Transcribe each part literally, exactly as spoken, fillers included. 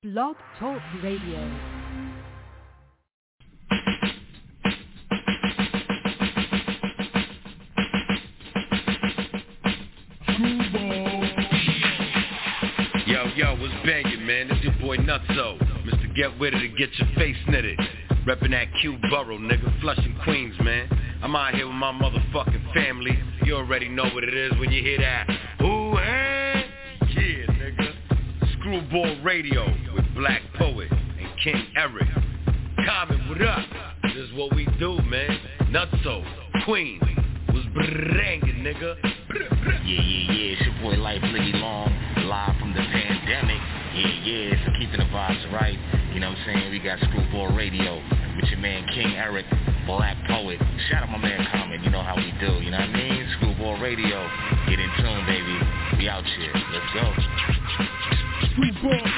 Blog Talk Radio. Yo, yo, what's bangin', man? It's your boy Nutso. Mister Get With It to get your face knitted. Reppin' that Q Borough, nigga, Flushing, Queens, man. I'm out here with my motherfucking family. You already know what it is when you hear that. Ooh, hey, yeah, nigga. Screwball Radio with Black Poet and King Eric. Common, what up? This is what we do, man. Nutso, Queens, was brangin', nigga. Yeah, yeah, yeah, it's your boy Life Liggy Long, live from the pandemic. Yeah, yeah, so keeping the vibes right. You know what I'm saying? We got Screwball Radio with your man King Eric, Black Poet. Shout out my man Common, you know how we do, you know what I mean? Screwball Radio, get in tune, baby. We out here, let's go. Screwball.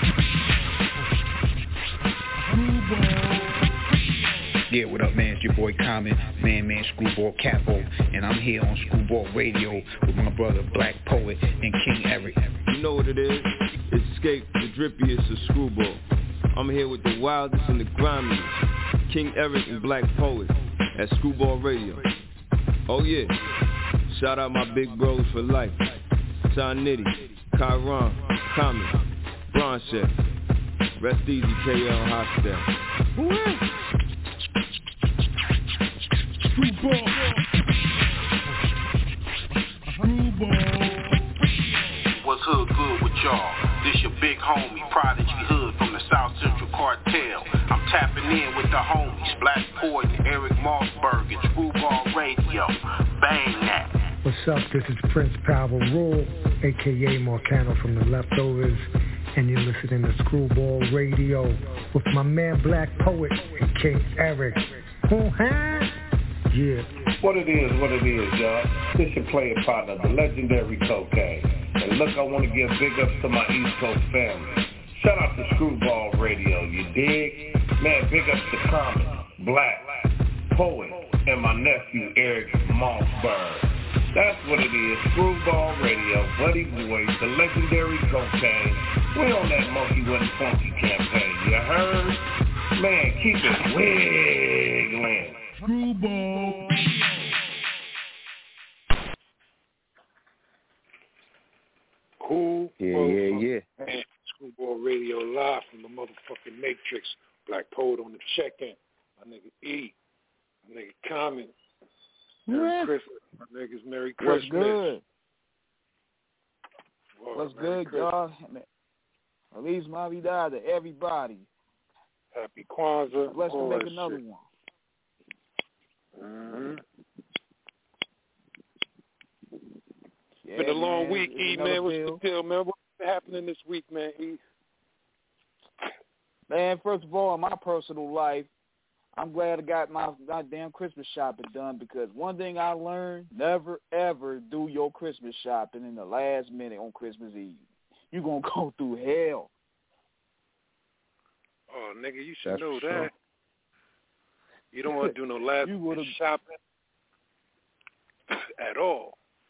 Screwball. Yeah, what up, man? It's your boy Common, man, man, Screwball Capo, and I'm here on Screwball Radio with my brother Black Poet and King Eric. You know what it is? Escape the drippiest of Screwball. I'm here with the wildest and the grimiest, King Eric and Black Poet at Screwball Radio. Oh yeah, shout out my big bros for life, Ty Nitty, Kyron, Common, Bron Chef, rest easy K L Hostel. Woo-wee. Screwball. Screwball. What's hood good with y'all? This your big homie, Prodigy Hood from the South Central Cartel. I'm tapping in with the homies, Black Poet and Eric Mossberg at Screwball Radio. Bang that. What's up? This is Prince Power Rule, a k a. Marcano from The Leftovers, and you're listening to Screwball Radio with my man Black Poet and King Eric. Uh-huh. Yeah. What it is, what it is, y'all. This your player partner, the legendary Cocaine. And look, I want to give big ups to my East Coast family. Shout out to Screwball Radio, you dig? Man, big ups to Common, Black, Poet, and my nephew Eric Mossberg. That's what it is, Screwball Radio, Buddy Boys, the legendary Cocaine. We on that Monkey Wasn't Funky campaign, you heard? Man, keep it wiggling. Screwball. Cool. Yeah, yeah, yeah. Man, Screwball Radio live from the motherfucking Matrix. Black Poet on the check-in. My nigga E. My nigga Common. Merry Christmas. My niggas Merry Christmas. What's good? Whoa, What's Merry good, Christmas. y'all? Feliz Navidad to everybody. Happy Kwanzaa. Blessed to all make that another shit. one. Mm-hmm. Yeah, Been a long man. week, It's E, another man. What's pill. the deal, man? What's happening this week, man, E? Man, first of all, in my personal life, I'm glad I got my goddamn Christmas shopping done, because one thing I learned, never, ever do your Christmas shopping in the last minute on Christmas Eve. You're going to go through hell. Oh, nigga, you should That's know for that. sure. You don't want to do no last You minute would've- shopping at all.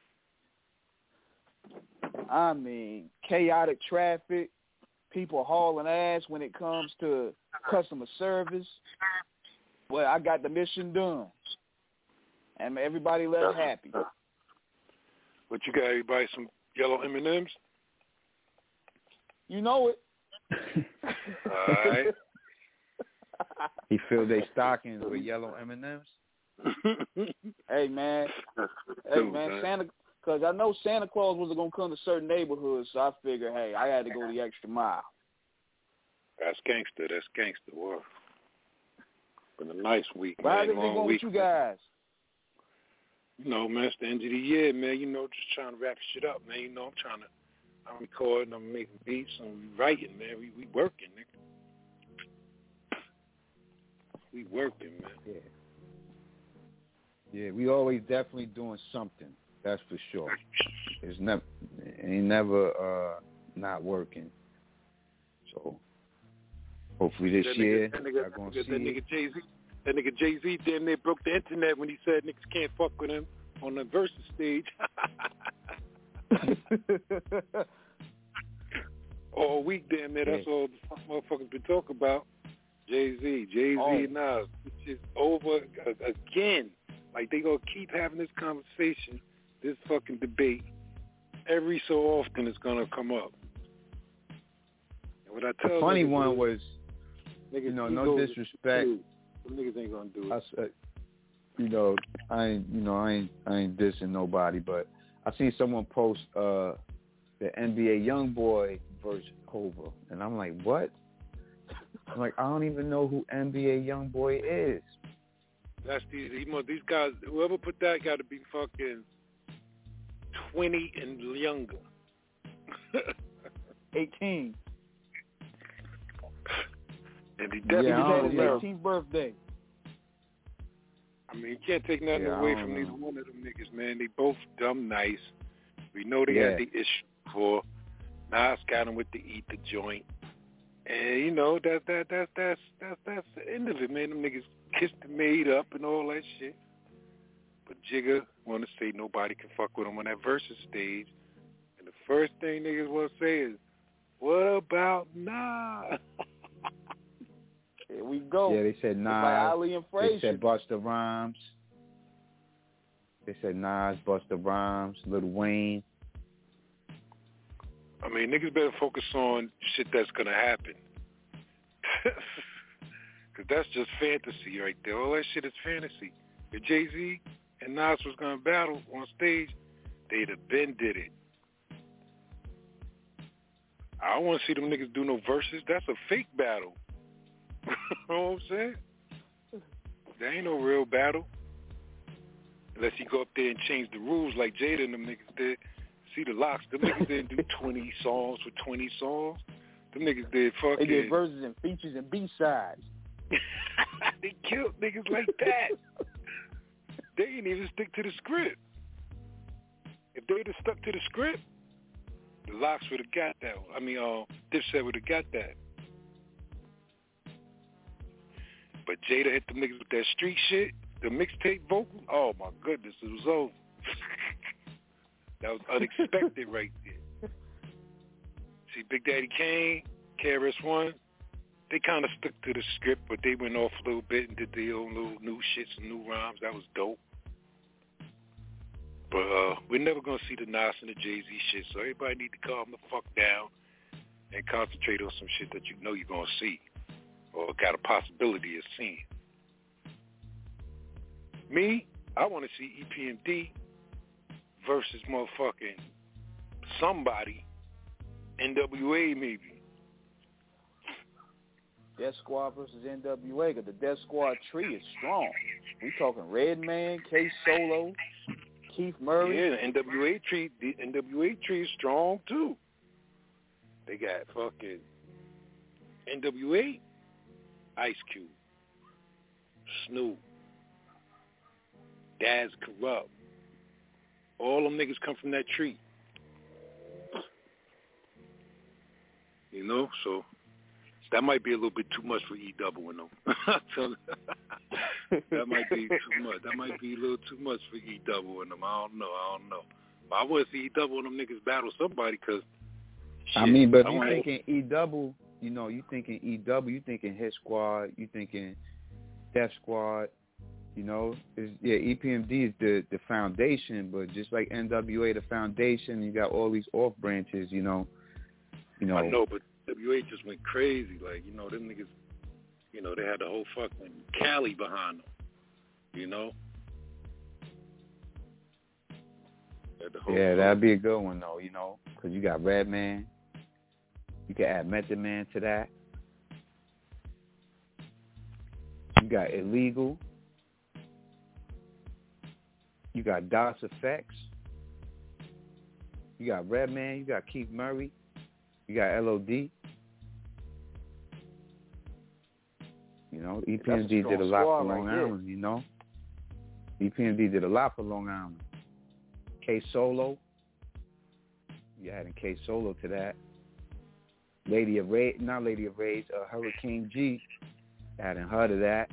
I mean, chaotic traffic, people hauling ass when it comes to customer service. Well, I got the mission done, and everybody left happy. But you got everybody some yellow M and M's? You know it. All right. He filled their stockings with yellow M and M's. Hey, man. Hey, man, Santa, because I know Santa Claus wasn't going to come to certain neighborhoods, so I figured, hey, I had to go the extra mile. That's gangster. That's gangster. Wow. Been a nice week, But how's man. everything Long going week. with you guys? You know, man, it's the end of the year, man. You know, just trying to wrap shit up, man. You know, I'm trying to, I'm recording, I'm making beats, I'm writing, man. We we working, nigga. We working, man. Yeah. Yeah, we always definitely doing something. That's for sure. It's never, ain't never uh, not working. So hopefully this that year, nigga, that nigga, y'all gonna that see nigga it. Jay-Z, that nigga Jay-Z damn near broke the internet when he said niggas can't fuck with him on the Versus stage. all week, damn man. That's yeah. all the motherfuckers been talking about. Jay-Z, Jay-Z oh. and Nas. It's over again. Like, they gonna keep having this conversation, this fucking debate. Every so often it's gonna come up. And what I tell the funny niggas one is, was, niggas, you know, no disrespect. Some niggas ain't gonna do it. I, uh, you know, I ain't, you know, I ain't, I ain't dissing nobody, but I seen someone post uh, the N B A YoungBoy versus Hova, and I'm like, what? I'm like, I don't even know who N B A YoungBoy is. That's these, these guys. Whoever put that got to be fucking twenty and younger. eighteen. And he definitely yeah, had his his eighteenth birthday. I mean, you can't take nothing yeah, away from know. neither one of them niggas, man. They both dumb nice. We know they yeah. had the issue before. Nas got him with the eat the joint. And you know, that that that that's that's that's the end of it, man. Them niggas kissed and made up and all that shit. But Jigga wanna say nobody can fuck with him on that versus stage. And the first thing niggas wanna say is, what about Nas? Here we go. Yeah, they said Nas. Like Ali and they said Busta Rhymes. They said Nas, Busta Rhymes, Lil Wayne. I mean, niggas better focus on shit that's going to happen. Because that's just fantasy right there. All that shit is fantasy. If Jay-Z and Nas was going to battle on stage, they'd have been did it. I don't want to see them niggas do no verses. That's a fake battle. You know what I'm saying? There ain't no real battle. Unless you go up there and change the rules like Jada and them niggas did. See the locks, them niggas didn't do twenty songs for twenty songs. Them niggas did fucking... They did verses and features and B-sides. They killed niggas like that. They didn't even stick to the script. If they'd have stuck to the script, the locks would have got that one. I mean, uh, Dipset would have got that. But Jada hit them niggas with that street shit, the mixtape vocal. Oh my goodness, it was over. That was unexpected right there. See, Big Daddy Kane, K R S One, they kind of stuck to the script, but they went off a little bit and did their own little new shit, some new rhymes. That was dope. But uh, we're never going to see the Nas and the Jay-Z shit, so everybody need to calm the fuck down and concentrate on some shit that you know you're going to see or got a possibility of seeing. Me, I want to see E P M D versus motherfucking somebody, N W A maybe. Death Squad versus N W A, because the Death Squad tree is strong. We talking Redman, K Solo, Keith Murray. Yeah, the N W A tree, the N W A tree is strong too. They got fucking N W A, Ice Cube, Snoop, Daz Corrupt. All them niggas come from that tree. You know, so that might be a little bit too much for E-Double and them. That might be too much. That might be a little too much for E-Double and them. I don't know. I don't know. But I want to see E-Double and them niggas battle somebody because, I mean, but if you thinking E-Double, you know, you thinking E-Double, you thinking Hit Squad, you thinking Def Squad. You know, is yeah, E P M D is the, the foundation, but just like N W A, the foundation, you got all these off branches. You know, you know. I know, but W A just went crazy. Like, you know, them niggas, you know, they had the whole fucking Cali behind them. You know. Yeah, that'd be a good one though. You know, because you got Redman. You can add Method Man to that. You got Illegal. You got Das Effects. You got Redman. You got Keith Murray. You got L O D. You know, E P M D did a lot for Long Island, you know. E P M D did a lot for Long Island. K Solo. You adding K Solo to that. Lady of Rage, not Lady of Rage, uh, Hurricane G. Adding her to that.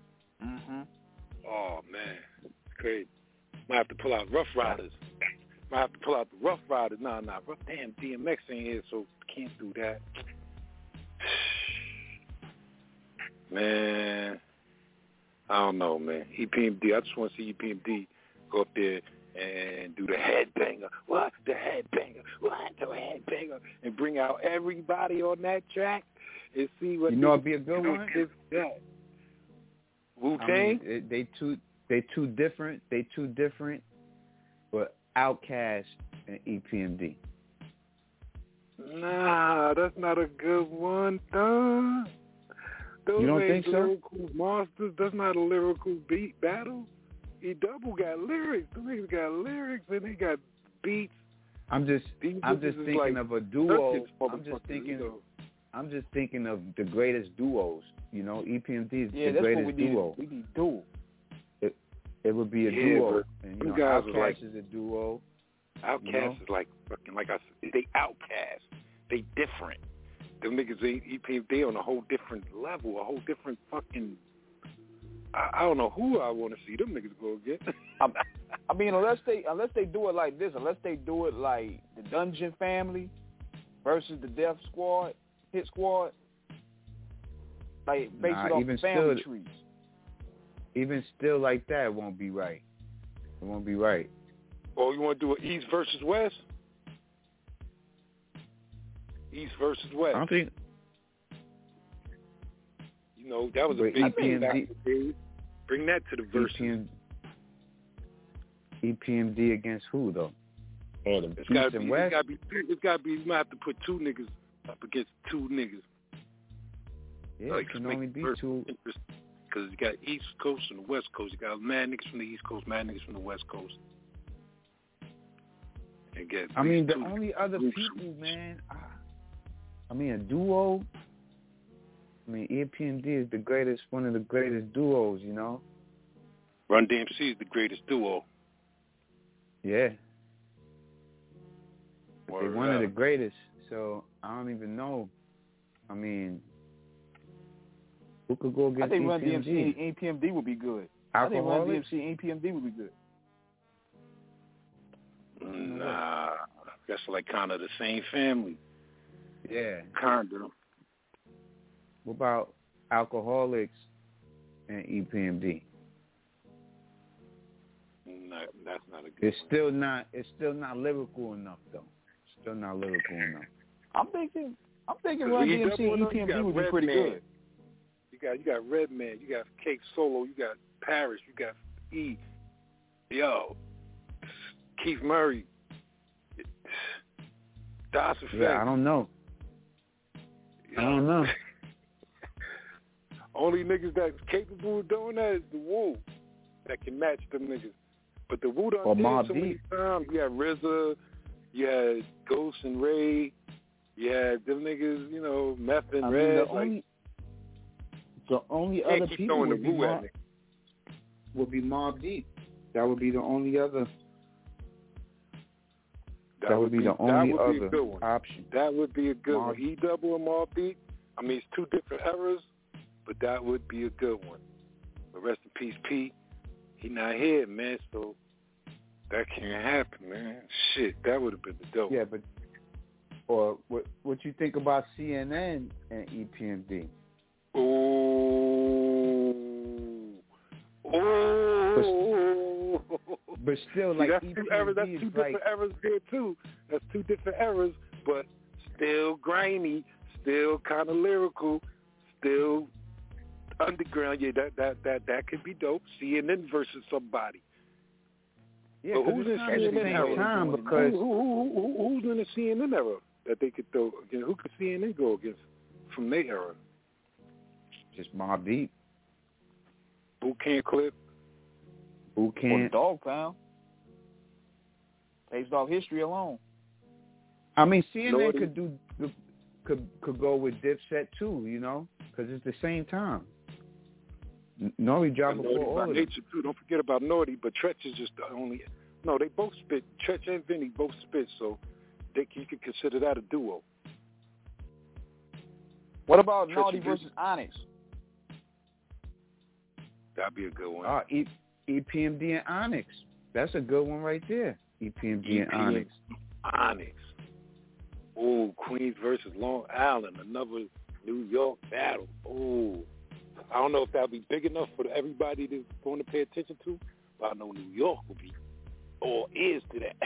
Mm-hmm. Oh, man. Crazy. Might have to pull out Rough Riders. Might I have to pull out the Rough Riders. Nah, nah, rough. Damn, D M X ain't here, so can't do that. Man, I don't know, man. E P M D, I just want to see E P M D go up there and do the headbanger. What? The headbanger. What? The headbanger. And bring out everybody on that track and see what. You know, it'd be a good one. Yeah. Wu I Tang. mean, they too, they too different. They too different. But Outkast and E P M D. Nah, that's not a good one, dog. Those You don't ain't think so? lyrical monsters. That's not a lyrical beat battle. E Double got lyrics. The niggas got lyrics and they got beats. I'm just, These I'm just bitches is thinking like of a duo. circus I'm just motherfuckers, thinking, you know. I'm just thinking of the greatest duos. You know, E P M D is Yeah, the that's greatest what we need. duo. We need duo. It, it would be a Yeah, duo. but And them you know, guys are Outkast like- is a duo. Outkast you know? is like fucking like I said, they outcast. They different. Them niggas ain't E P M D on a whole different level, a whole different fucking. I, I don't know who I want to see them niggas go get. I, I mean, unless they unless they do it like this, unless they do it like the Dungeon Family versus the Death Squad, Hit Squad, like based Nah, it off even the family still- trees. Even still like that, it won't be right. It won't be right. Oh, you want to do an East versus West? East versus West. I don't think. You know, that was a But big E P thing M D back in the day. Bring that to the verses. E P M D, E P M D against who though? Oh, the It's East gotta and be. West. It's gotta be. It's gotta be. You might have to put two niggas up against two niggas. Yeah, Like, it can make only the be verse two. interesting. Because you got East Coast and the West Coast. You got mad niggas from the East Coast, mad niggas from the West Coast. And get I mean, the two only other groups. people, man. I, I mean, a duo. I mean, E P M D is the greatest, one of the greatest duos. You know. Run D M C is the greatest duo. Yeah. They're Word one of up. the greatest. So I don't even know. I mean, who could go against I think E Run P M D? D M C and E P M D would be good. I think Run D M Alcoholics? C and E P M D would be good. Nah, that's like kind of the same family. Yeah. Kind of. What about Alcoholics and E P M D? Nah, that's not a good It's one. still not. It's still not lyrical enough, though. Still not lyrical enough. I'm thinking. I'm thinking Cause Run when D you M C double and E it up, P M you D got would be Red pretty Man. good. You got you got Redman, you got Cake Solo, you got Paris, you got E. Yo, Keith Murray, Das Effect. Yeah, I don't know. I don't know. Only niggas that's capable of doing that is the Wu that can match them niggas. But the Wu done Or did Mobb so many Deep. times. You had R Z A, you had Ghost and Ray, you had them niggas, you know, Meth and I mean, Red. the like, only the only can't other keep people throwing would the be, Wu at Mob, me. would be Mobb Deep. That would be the only other. That, that would be, be the only that would be other a good one. option. That would be a good Mob, one. E double and Mobb Deep. I mean, it's two different eras, but that would be a good one. But rest in peace, P. He not here, man. So that can't happen, man. Shit, that would have been the dope. Yeah, but or what? What you think about C N N and E P M D? Ooh, ooh. But, but still, See, like that's E P two M D eras. That's is two like, different eras there too. That's two different eras, but still grimy, still kind of lyrical, still underground. Yeah, that that that that could be dope. C N N versus somebody. Yeah, but who's in at C N N the same era? time because who, who, who, who, who's in the C N N era that they could throw against? Who could C N N go against from their era? just Mobb Deep, Boot Camp Clip, Boot Or the Camp. Dog Pound. Based off history alone. I mean, C N N Lordy. could do could could go with Dipset too, you know, because it's the same time. N- Nori dropped Naughty before all by of them. nature too. Don't forget about Naughty, but Tretch is just the only. No, they both spit. Tretch and Vinny both spit, so they you could consider that a duo. What about Tretch Naughty and versus Onyx? That'd be a good one. Ah, e- EPMD and Onyx. That's a good one right there. E P M D and Onyx. Onyx. Ooh, Queens versus Long Island, another New York battle. Ooh. I don't know if that'll be big enough for everybody that's going to pay attention to, but I know New York will be all ears to that.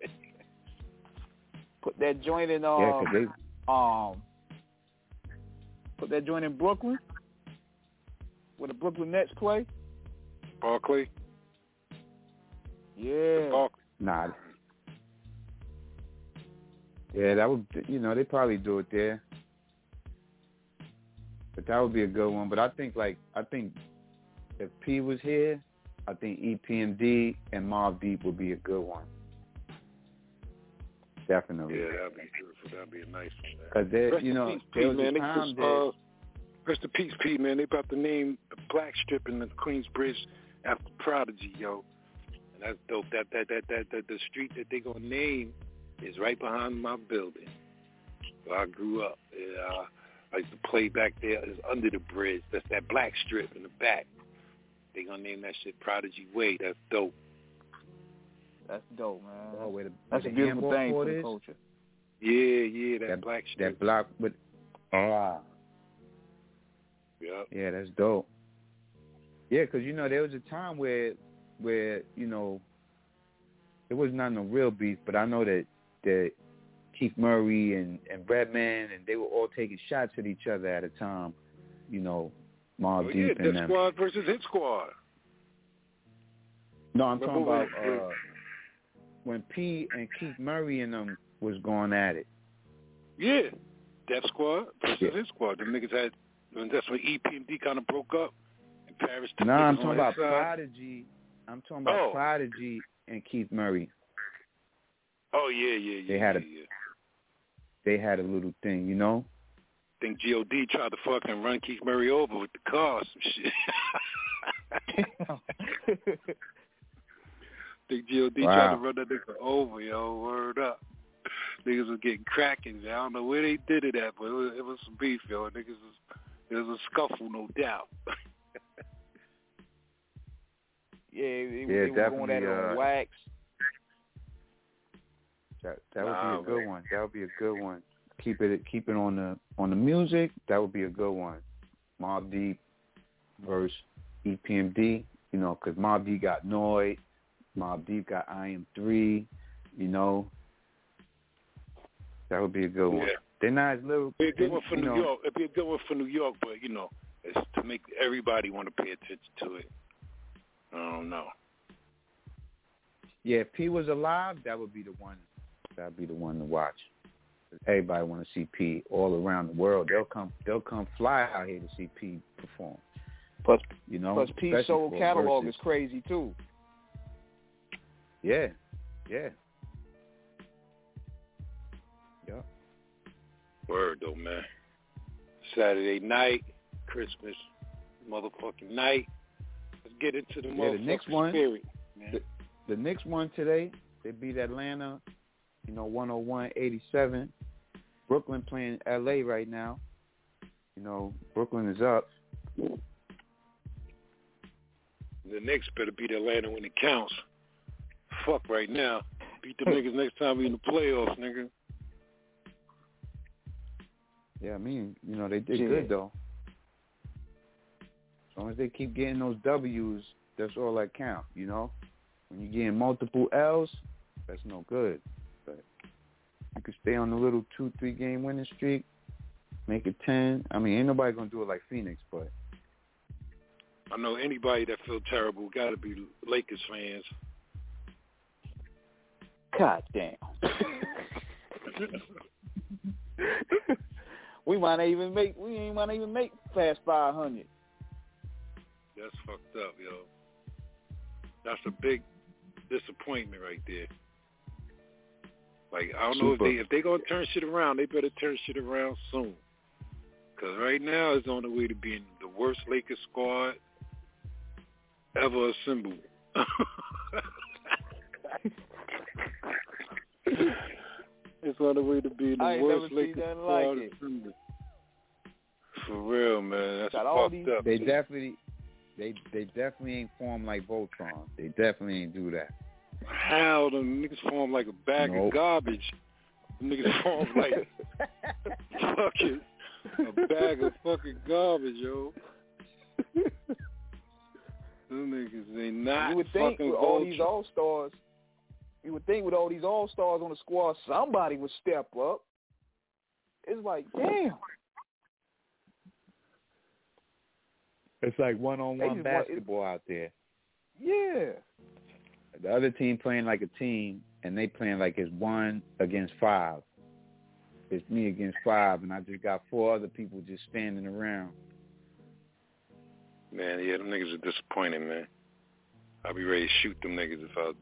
Put that joint in, um, yeah, they... um, put that joint in Brooklyn, where the Brooklyn Nets play. Barclay? Yeah. Barclay. Nah. Yeah, that would, you know, they probably do it there. But that would be a good one. But I think, like, I think if P was here, I think E P M D and Mobb Deep would be a good one. Definitely. Yeah, that'd be beautiful. That'd be a nice one. Because there, you know, peace, there was man. a time just, that... Uh, rest in peace, P, man. They about to name the Black Strip in the Queensbridge after Prodigy, yo. And that's dope. That that that that, that the street that they gonna name is right behind my building. Where I grew up. Yeah, I used to play back there. It's under the bridge. That's that Black Strip in the back. They gonna name that shit Prodigy Way. That's dope. That's dope, man. Oh, where the, That's where a the beautiful thing for the is? culture. Yeah, yeah, that, that Black Strip. That block with... Ah. Yeah. Yeah, that's dope. Yeah, because, you know, there was a time where, where you know, it was not no real beef, but I know that, that Keith Murray and, and Redman, and they were all taking shots at each other at a time, you know, Mobb oh, Deep yeah, and Def them. Squad versus Hit Squad. No, I'm Remember talking about uh, when P and Keith Murray and them was going at it. Yeah, Def Squad versus Yeah. Hit Squad. The niggas had, and that's when E P M D kind of broke up. And Paris took No, nah, I'm niggas talking on about his side. Prodigy. I'm talking about Oh. Prodigy and Keith Murray. Oh yeah, yeah, yeah. They had yeah, a yeah. they had a little thing, you know. I think G O D tried to fucking run Keith Murray over with the car or some shit. I think G O D Wow. tried to run that nigga over, yo. Word up. Niggas was getting cracking. I don't know where they did it at, but it was, it was some beef, yo. Niggas was, it was a scuffle, no doubt. Yeah, they, Yeah, they were going at it definitely, on uh, wax. That that would Nah, be a good man. one. That would be a good one. Keep it keep it on the on the music. That would be a good one. Mobb Deep versus E P M D. You know, because Mobb Deep got Noid. Mobb Deep got I M three. You know, that would be a good one. Yeah. They're not as little. It'd be a good they- one for you New know, York. It'd be a good one for New York, but, you know, it's to make everybody want to pay attention to it. I don't know. Yeah, if P was alive, that would be the one. That would be the one to watch. Everybody want to see P all around the world. They'll come. They'll come fly out here to see P perform. Plus, You know, plus P's especially solo for catalog verses. is crazy too. Yeah, yeah. Yep. Word, though, man. Saturday night, Christmas motherfucking night. Let's get into the Yeah, motherfucking the next one, spirit, man. the, the next one today, they beat Atlanta, you know, one oh one eighty-seven. Brooklyn playing L A right now. You know, Brooklyn is up. The Knicks better beat Atlanta when it counts. Fuck right now. Beat them niggas next time we in the playoffs, nigga. Yeah, I mean, you know, they did Yeah. good, though. As long as they keep getting those W's, that's all that count, you know? When you're getting multiple L's, that's no good. But you can stay on the little two, three-game winning streak, make it ten. I mean, ain't nobody going to do it like Phoenix, but... I know anybody that feel terrible got to be Lakers fans. God damn. we might not even make. We ain't might not even make past five hundred. That's fucked up, yo. That's a big disappointment right there. Like, I don't know if Super. they if they gonna turn shit around, they better turn shit around soon. Cause right now it's on the way to being the worst Lakers squad ever assembled. It's on the way to being the I ain't worst never Lakers seen nothing squad like it. assembled. For real, man. That's Got all fucked these- up. They too. definitely... They they definitely ain't formed like Voltron. They definitely ain't do that. How them niggas form like a bag nope. of garbage. Them niggas form like fucking a bag of fucking garbage, yo. Them niggas ain't not you would think fucking with all these all stars. You would think with all these all stars on the squad, somebody would step up. It's like, damn. It's like one-on-one basketball want, out there. Yeah. The other team playing like a team, and they playing like it's one against five. It's me against five, and I just got four other people just standing around. Man, yeah, them niggas are disappointing, man. I'll be ready to shoot them niggas if I was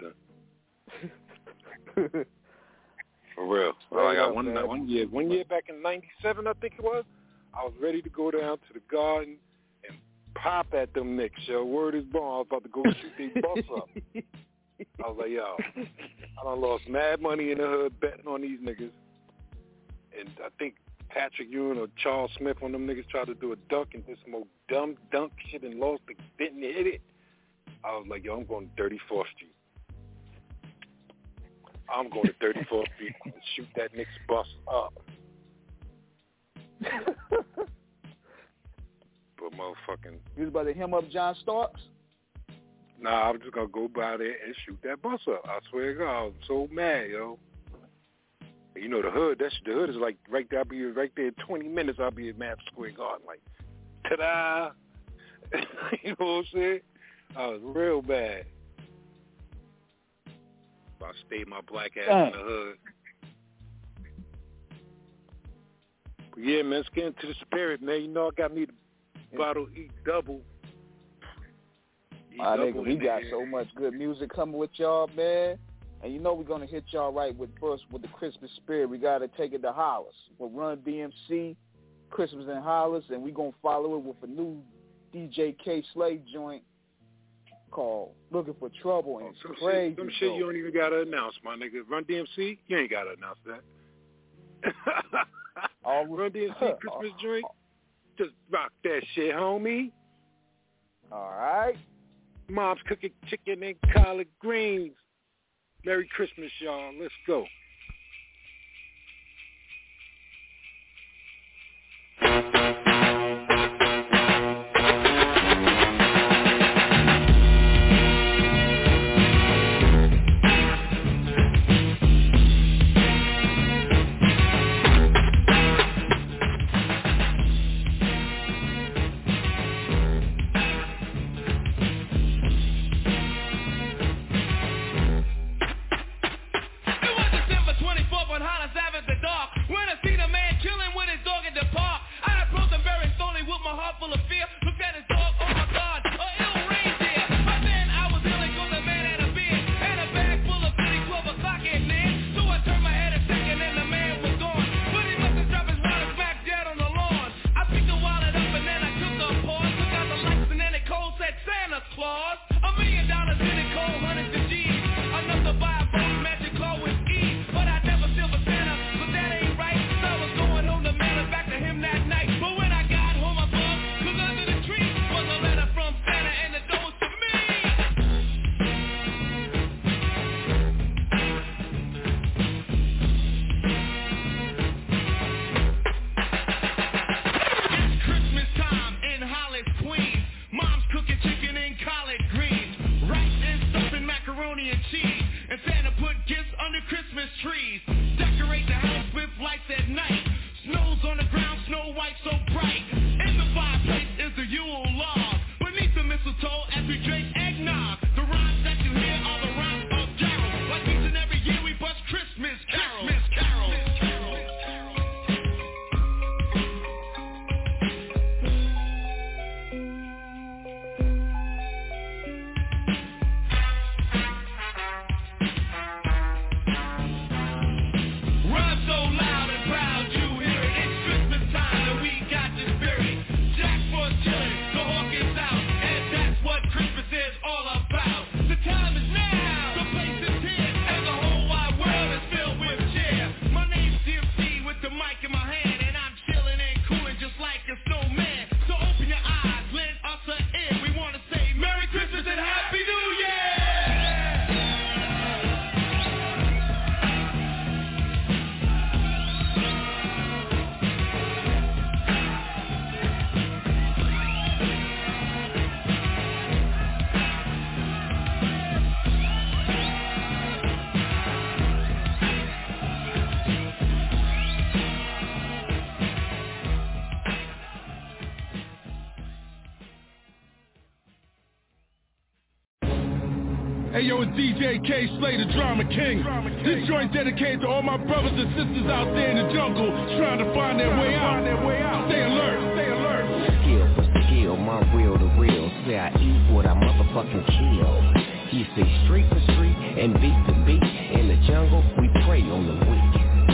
done. For real. Well, I got one, one year, one year back in ninety-seven, I think it was. I was ready to go down to the Garden and pop at them Knicks, yo. Word is born. I was about to go shoot their bus up. I was like, yo, I done lost mad money in the hood betting on these niggas. And I think Patrick Ewing or Charles Smith, one of them niggas tried to do a dunk and did some old dumb dunk shit and lost it, didn't hit it. I was like, yo, I'm going to thirty-fourth Street. I'm going to thirty-fourth Street and shoot that Knicks bus up. But motherfucking... You was about to hem up John Starks? Nah, I'm just going to go by there and shoot that bus up. I swear to God, I'm so mad, yo. You know, the hood, that's the hood is like right there. I'll be right there in twenty minutes. I'll be at Madison Square Garden, like, ta-da. You know what I'm saying? I was real bad. I stayed my black ass uh. in the hood. But yeah, man, let's get into the spirit, man. You know, I got me the yeah. bottle E double. My nigga, we got so much good music coming with y'all, man. And you know we're going to hit y'all right with first with the Christmas spirit. We got to take it to Hollis. We'll run D M C, Christmas in Hollis, and we're going to follow it with a new D J K Slade joint called Looking for Trouble. And oh, it's crazy. Some shit you don't even got to announce, my nigga. Run D M C, you ain't got to announce that. All Run D M C Christmas joint, just rock that shit, homie. All right. Mom's cooking chicken and collard greens. Merry Christmas, y'all. Let's go. Run so loud and proud, you hear it. It's Christmas time and we got the spirit. Hey yo, it's D J K Slay, the Drama King. This joint dedicated to all my brothers and sisters out there in the jungle trying to find their way out. Stay alert, stay alert. Skill for skill, my real to real. Say I eat what I motherfucking kill. He say street for street and beat to beat. In the jungle, we prey on the weak.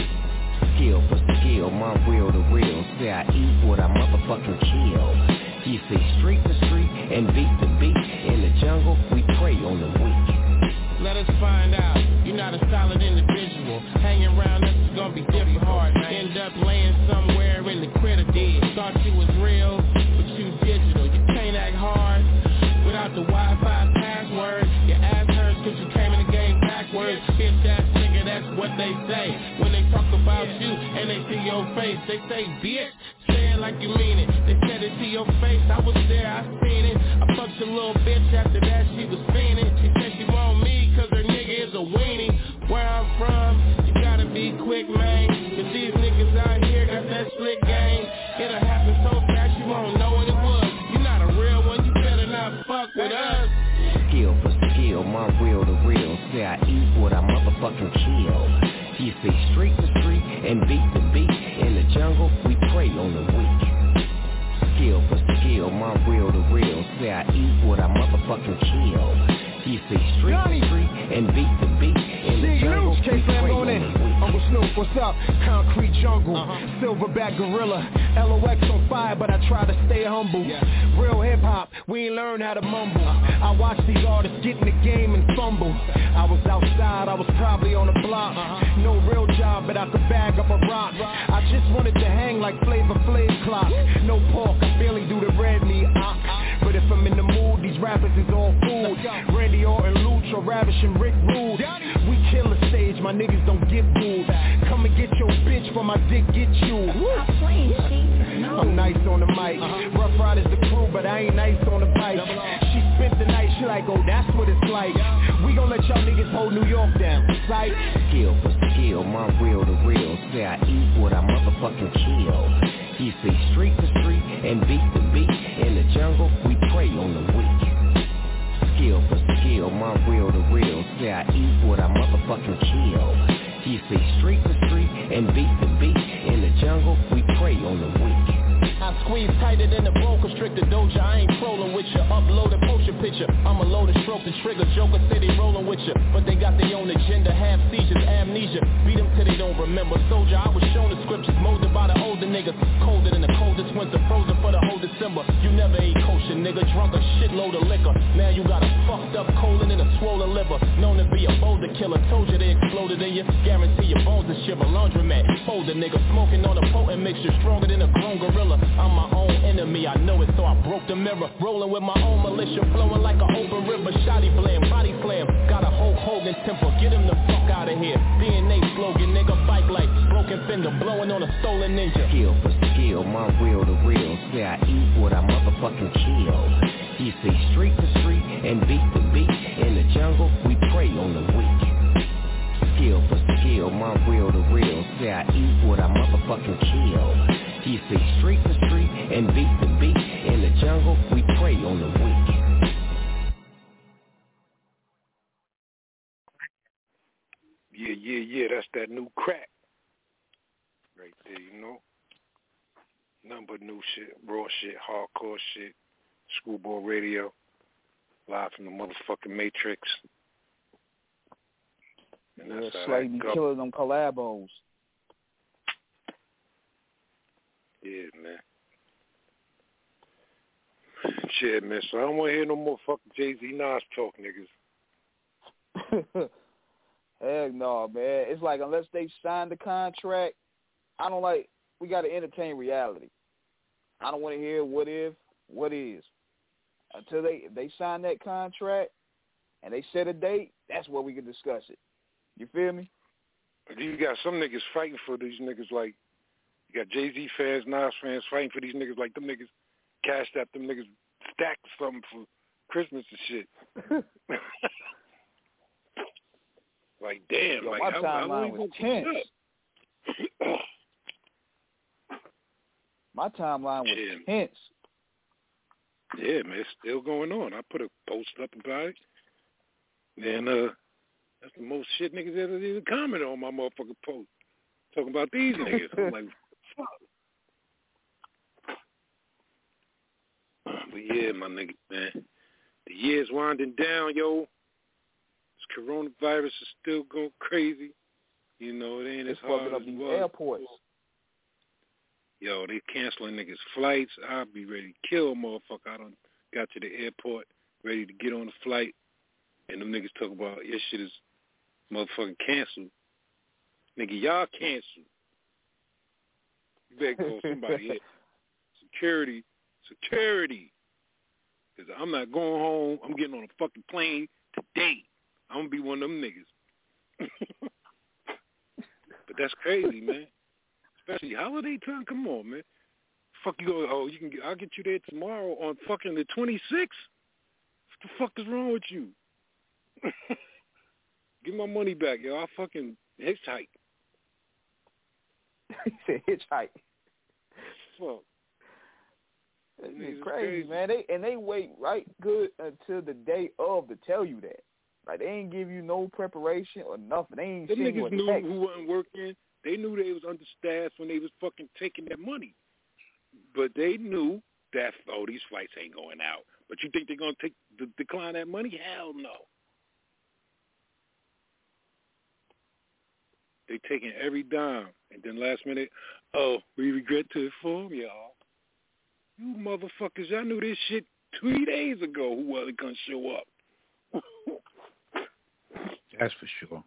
Skill for skill, my real to real. Say I eat what I motherfucking kill. He say street for street and beat to beat. In the jungle, we prey on the weak. Let us find out, you're not a solid individual. Hanging around us is gonna be different hard, man. End up laying somewhere in the critter dead. Thought you was real, but you digital. You can't act hard without the Wi-Fi password. Your ass hurts cause you came in the game backwards. Bitch ass nigga, that's what they say. When they talk about you and they see your face, they say, bitch, say it like you mean it. They said it to your face, I was there, I seen it. I fucked your little bitch, after that she was fiending. She said she want me cause her nigga is a weenie. Where I'm from, you gotta be quick, man. Cause these niggas out here got that slick game. It'll happen so fast you won't know what it was. You're not a real one, you better not fuck with us. Skill for skill, my real to real. Say I eat what I motherfucking kill. He say street to street and beat to beat. In the jungle, we prey on the weak. Skill for skill, my real to real. Say I eat what I motherfucking kill. He say street to street and beat to beat. In the jungle, we prey on the weak. Uncle Snoop, what's up? Concrete jungle, uh-huh. Silverback gorilla, L O X on fire, but I try to stay humble. Yeah. Real hip hop, we ain't learn how to mumble. Uh-huh. I watch these artists get in the game and fumble. I was outside, I was probably on the block. Uh-huh. No real job, but I could bag up a rock. I just wanted to hang like Flavor Flav clock. No pork, I barely do the red meat. Uh, but if I'm in the mood, these rappers is all food. Randy Orton, Lucha, Ravish, and Rick Rude. We kill the stage, my niggas don't get booed. Come and get your bitch for my dick get you. I'm playing, she. No. I'm nice on the mic. Uh-huh. Rough Riders the crew, but I ain't nice on the bike. She spent the night, she like, oh, that's what it's like. We gon' let y'all niggas hold New York down. Sight. Skill for skill, my real to real. Say I eat what I motherfucking kill. He say street to street and beat to beat. In the jungle, we prey on the weak. Skill for skill, my real to real. Say I eat what I motherfucking kill. He say street to street and beat to beat. In the jungle, we prey on the weak. I squeeze tighter than a bone constrictor doja. I ain't trolling with ya. Upload a potion picture. I'm a loaded stroke the trigger. Joker City rolling with ya. But they got their own agenda. Have seizures, amnesia. Beat them till they don't remember. Soldier, I was shown the scriptures molded by the older niggas. Colder than the coldest winter. Frozen for the whole December. You never ate kosher, nigga. Drunk a shitload of liquor. Now you got a fucked up colon and a swollen liver. Known to be a boulder killer. Told you they exploded in you. Guarantee your bones and shiver. Laundromat. Folder nigga. Smoking on a potent mixture. Stronger than a grown gorilla. I'm my own enemy, I know it, so I broke the mirror. Rolling with my own militia, flowing like an open river. Shotty blam, body slam, got a Hulk Hogan temper. Get him the fuck out of here. D N A slogan, nigga, bike light, broken fender, blowing on a stolen ninja. Skill for skill, my real to real. Say I eat what I motherfucking kill. He say street to street and beat to beat. In the jungle, we prey on the weak. Skill for skill, my real to real. Say I eat what I motherfucking kill. He say street to street and beat to beat. In the jungle, we prey on the weak. Yeah, yeah, yeah, that's that new crack. Right there, you know? Nothing but new shit, raw shit, hardcore shit. Screwball Radio. Live from the motherfucking Matrix. And yeah, Slay be killing them collabos. Yeah, man. Shit, man. So I don't want to hear no more fucking Jay-Z Nas talk, niggas. Heck no, man. It's like unless they sign the contract, I don't like, we got to entertain reality. I don't want to hear what if, what is. Until they, if they sign that contract and they set a date, that's where we can discuss it. You feel me? You got some niggas fighting for these niggas like, you got Jay-Z fans, Nas fans fighting for these niggas like them niggas cashed out them niggas stacked something for Christmas and shit. Like, damn. Yo, like, my how, timeline how was tense. My timeline was yeah. tense. Yeah, man, it's still going on. I put a post up about it. Man, uh, that's the most shit niggas ever even commented on my motherfucking post. Talking about these niggas. I'm like, fuck. But yeah, my nigga, man. The year's winding down, yo. This coronavirus is still going crazy. You know, it ain't it's as hard fucking up as these it was. airports. Yo, they canceling niggas' flights. I'll be ready to kill a motherfucker. I done got to the airport, ready to get on the flight, and them niggas talk about your shit is motherfucking canceled. Nigga, y'all canceled. You better call somebody in. Security, security. Because I'm not going home. I'm getting on a fucking plane today. I'm going to be one of them niggas. But that's crazy, man. Especially holiday time. Come on, man. Fuck you go. Oh, you can. Get, I'll get you there tomorrow on fucking the twenty-sixth. What the fuck is wrong with you? Give my money back, yo. I'll fucking hitchhike. He said hitchhike. Fuck. It's crazy, crazy, man. They and they wait right good until the day of to tell you that. Like they ain't give you no preparation or nothing. They ain't. The send niggas you knew text. who wasn't working. They knew they was understaffed when they was fucking taking their money. But they knew that, oh, these flights ain't going out. But you think they're going to take the, decline that money? Hell no. They taking every dime. And then last minute, oh, we regret to inform y'all. You motherfuckers, y'all knew this shit three days ago who wasn't going to show up. That's for sure.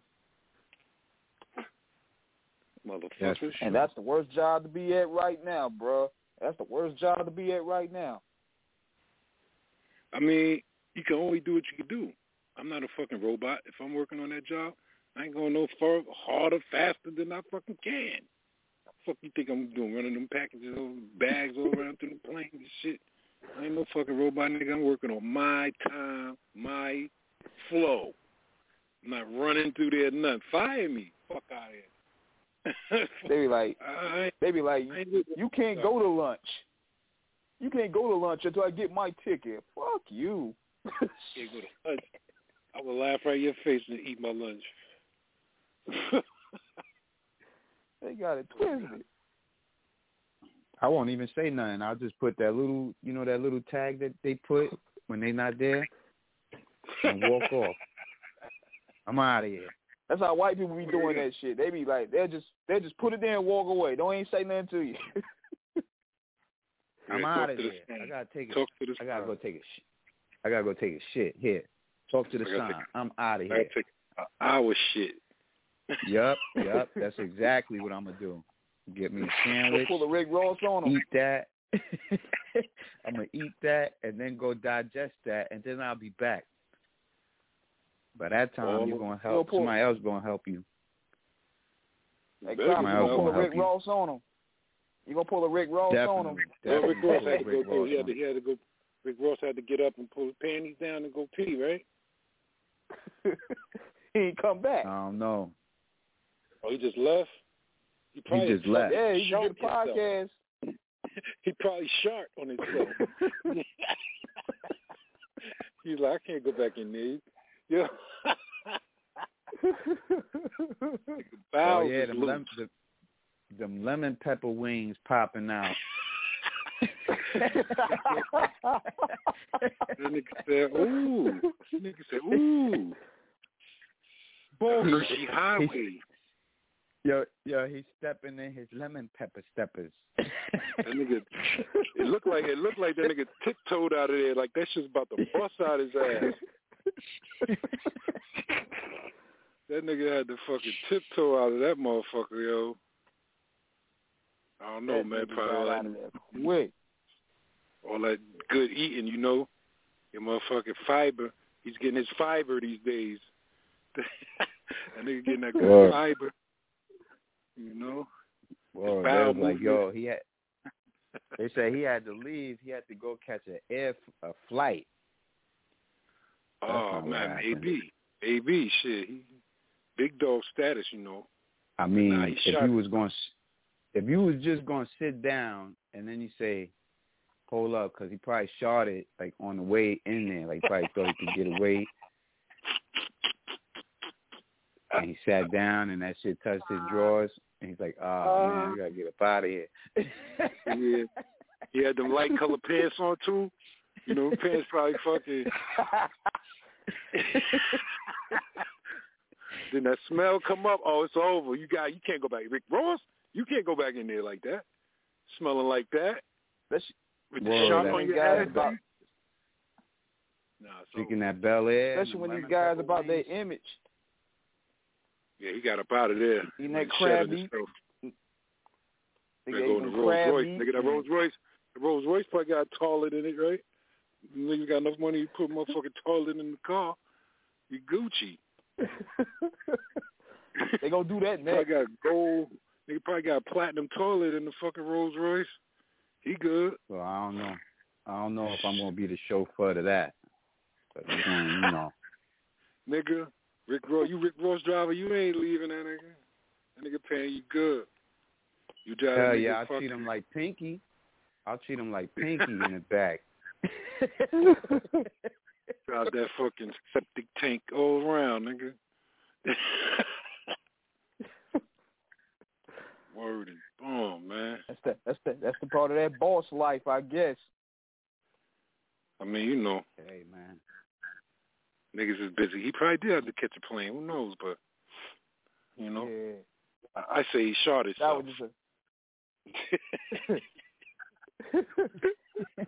Motherfuckers. Sure. And that's the worst job to be at right now, bro. That's the worst job to be at right now. I mean, you can only do what you can do. I'm not a fucking robot. If I'm working on that job, I ain't going no further, harder, faster than I fucking can. What the fuck you think I'm doing? Running them packages, over, bags all around through the plane and shit. I ain't no fucking robot, nigga. I'm working on my time, my flow. I'm not running through there nothing. Fire me. Fuck out of here. They be like, I, they be like, you can't go to lunch. You can't go to lunch until I get my ticket. Fuck you. Can't go to lunch. I will laugh right in your face and eat my lunch. They got it twisted. I won't even say nothing. I'll just put that little, you know, that little tag that they put when they not there, and walk off. I'm out of here. That's how white people be doing that shit. They be like, they'll just they just put it there and walk away. Don't ain't say nothing to you. I'm yeah, out of here. I gotta take talk a, to I gotta go take a shit. I gotta go take a shit. Here, talk to the sign. Take, I'm out of here. I here. take our shit. Yup, yup. That's exactly what I'm gonna do. Get me a sandwich. Pull the Rick Ross on them. Eat that. I'm gonna eat that and then go digest that, and then I'll be back. By that time, oh, you're gonna help. Somebody else gonna help you. Hey, Tom, you're gonna pull a Rick Ross on him. You gonna pull a Rick Ross Definitely. on him? Yeah, Rick Ross had to go too. He had to, he had to go. Rick Ross had to get up and pull his panties down and go pee, right? He ain't come back. I don't know. Oh, he just left. He, he just left. Yeah, he did a podcast. He probably shark on himself. He's like, I can't go back in there. Yeah. Oh yeah, them, lem- the, them lemon pepper wings popping out. That nigga said, ooh. That nigga said, ooh. Hershey Highway. Yo, yo, he's stepping in his lemon pepper steppers. That nigga, it looked like it looked like that nigga tiptoed out of there, like that shit's about to bust out his ass. That nigga had to fucking tiptoe out of that motherfucker, yo. I don't know, that man. Probably all that, Wait. all that good eating, you know. Your motherfucking fiber. He's getting his fiber these days. That nigga getting that good Whoa. fiber. You know? Whoa, that was like, yo, he had, they said he had to leave. He had to go catch an air, a flight. Oh, man, A B. A B, shit. He, big dog status, you know. I mean, nah, if you was going, if you was just going to sit down and then you say, hold up, because he probably shot it, like, on the way in there. Like, probably thought he could get away. and he sat down, and that shit touched his drawers, and he's like, "Oh uh, man, I gotta get up out of here." Yeah, he had them light colored pants on too. You know, pants probably fucking. Then that smell come up. Oh, it's over. You got. You can't go back. Rick Ross, you can't go back in there like that, smelling like that. That's with the sharp on your ass. About, nah, speaking that Bel Air, especially when these guys about their image. Yeah, he got up out of there. Eating that crab meat. Nigga go to Rolls Royce. Nigga, that Rolls Royce. The Rolls Royce probably got a toilet in it, right? Nigga got enough money to put a motherfucking toilet in the car. You Gucci. They gonna do that next. Probably got gold. Nigga probably got a platinum toilet in the fucking Rolls Royce. He good. Well, I don't know. I don't know if I'm gonna be the chauffeur to that. But you know. Nigga, Rick Ross, you Rick Ross driver, you ain't leaving that nigga. That nigga paying you good. You drive. Hell yeah, I'll treat him like Pinky. I'll treat him like Pinky in the back. Drive that fucking septic tank all around, nigga. Word is boom, man. That's the that's the that's the part of that boss life, I guess. I mean, you know. Hey, man. Niggas is busy. He probably did have to catch a plane. Who knows? But you know, yeah. I, I say he shot himself. That was just a...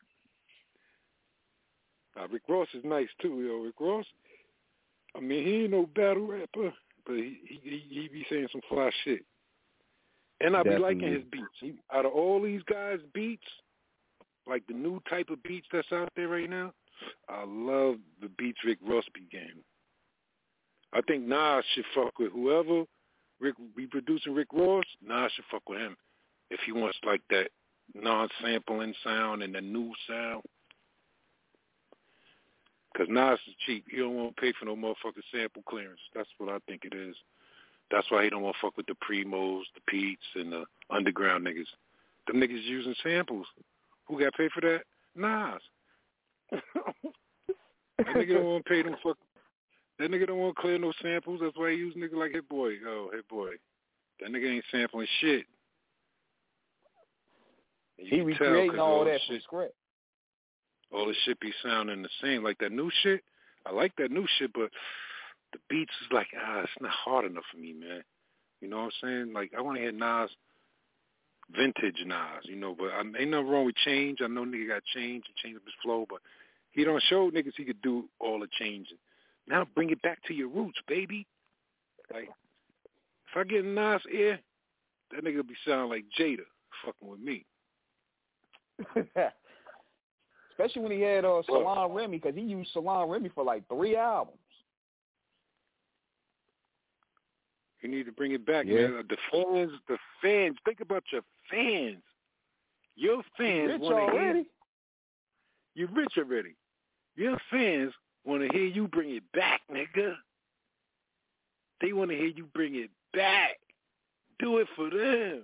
Now, Rick Ross is nice too, yo. Rick Ross. I mean, he ain't no battle rapper, but he he, he be saying some fly shit. And I be Definitely. liking his beats. He, out of all these guys' beats, like the new type of beats that's out there right now, I love the beats Rick Ross be getting. I think Nas should fuck with whoever Rick be producing Rick Ross. Nas should fuck with him if he wants like that non-sampling sound and the new sound. Because Nas is cheap. He don't want to pay for no motherfucking sample clearance. That's what I think it is. That's why he don't want to fuck with the Primos, the Pete's, and the underground niggas. Them niggas using samples. Who got paid for that? Nas. That nigga don't want to pay them fuck. That nigga don't want to clear no samples. That's why he use nigga like Hit Boy. Oh, Hit Boy. That nigga ain't sampling shit. He recreating all, all that from scratch. All the shit be sounding the same. Like that new shit, I like that new shit, but the beats is like, ah, it's not hard enough for me, man. You know what I'm saying? Like, I want to hear Nas, vintage Nas, you know, but I, ain't nothing wrong with change. I know nigga got change and change up his flow, but he don't show niggas he could do all the changing. Now bring it back to your roots, baby. Like, if I get in Nas' ear, that nigga be sounding like Jada fucking with me. Especially when he had uh, Salon Remy, because he used Salon Remy for like three albums. You need to bring it back, yeah. man. The fans, the fans. Think about your fans. Your fans want to hear. You're rich already. Your fans want to hear you bring it back, nigga. They want to hear you bring it back. Do it for them.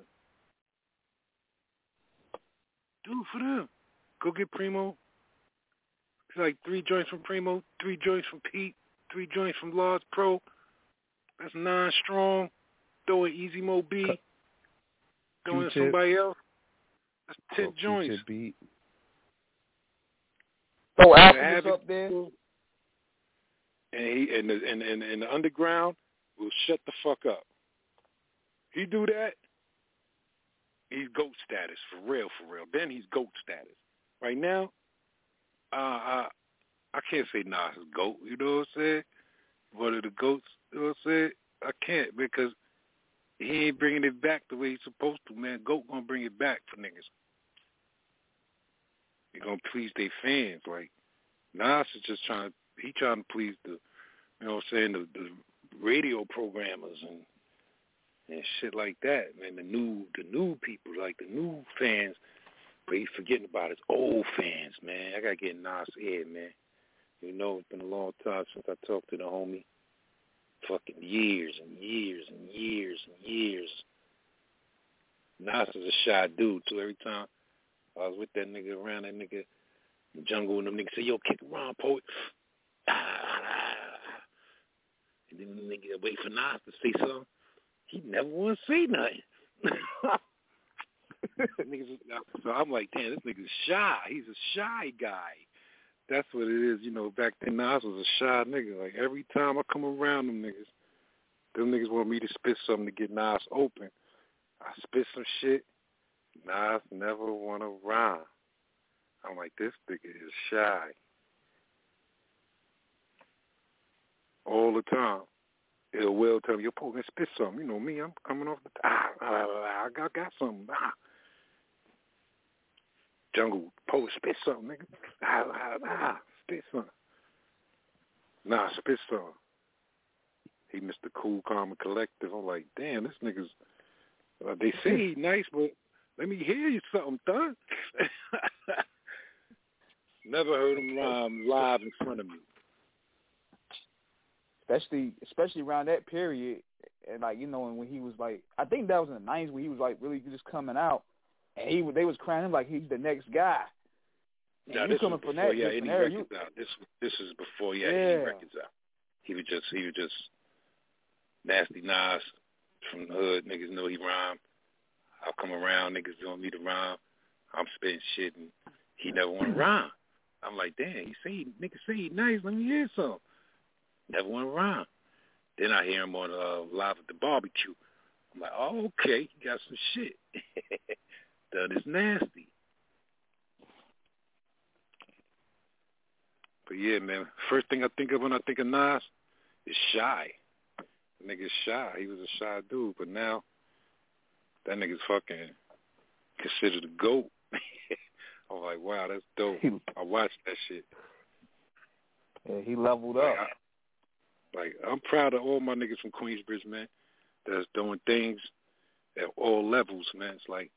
Do it for them. Go get Primo. It's like three joints from Primo, three joints from Pete, three joints from Large Pro. That's nine strong. Throw an Easy Mo B. Throw in somebody else. That's ten oh, joints. Beat. Throw Alchemist up there. And he and the and, and, and the underground will shut the fuck up. He do that, he's GOAT status, for real, for real. Then he's GOAT status. Right now, uh, I I can't say Nas is GOAT, you know what I'm saying? One of the GOATs, you know what I'm saying? I can't because he ain't bringing it back the way he's supposed to, man. GOAT gonna bring it back for niggas. He gonna please their fans. Like, Nas is just trying to, he trying to please the, you know what I'm saying, the, the radio programmers and and shit like that, man. The new, the new people, like the new fans. But he's forgetting about his old fans, man. I gotta get Nas ear, man. You know, it's been a long time since I talked to the homie. Fucking years and years and years and years. Nas is a shy dude too. Every time I was with that nigga around that nigga in the jungle and them niggas say, yo, kick around, poet. And then the nigga wait for Nas to say something. He never want to say nothing. So I'm like, damn, this nigga's shy. He's a shy guy. That's what it is. You know, back then Nas was a shy nigga. Like every time I come around them niggas, them niggas want me to spit something to get Nas open. I spit some shit. Nas never want to rhyme. I'm like, this nigga is shy. All the time. He'll well tell me, yo, Poe, man, spit something. You know me, I'm coming off the, ah, ah, ah, I got, got something. Ah. Jungle, Poe, spit something, nigga. Ah, ah, ah, spit something. Nah, spit something. He Mister Cool, Calm, and Collective. I'm like, damn, this nigga's, uh, they say he nice, but let me hear you something, son. Never heard him rhyme live in front of me. Especially, especially around that period, and like you know, when he was like, I think that was in the nineties when he was like really just coming out, and he they was crying him like he's the next guy. Yeah, this was before he had any records you... out. This this is before he had yeah. any records out. He was just he was just nasty Nas from the hood. Niggas know he rhyme. I'll come around, niggas don't need to rhyme. I'm spitting shit and he never want to rhyme. I'm like, damn, he say he, niggas say he nice. Let me hear something. Never want to rhyme. Then I hear him on uh, Live at the Barbecue. I'm like, oh, okay, he got some shit. That is nasty. But yeah, man, first thing I think of when I think of Nas is shy. The nigga's shy. He was a shy dude, but now that nigga's fucking considered a GOAT. I'm like, wow, that's dope. I watched that shit. Yeah, he leveled up. Like, I, Like, I'm proud of all my niggas from Queensbridge, man, that's doing things at all levels, man. It's like,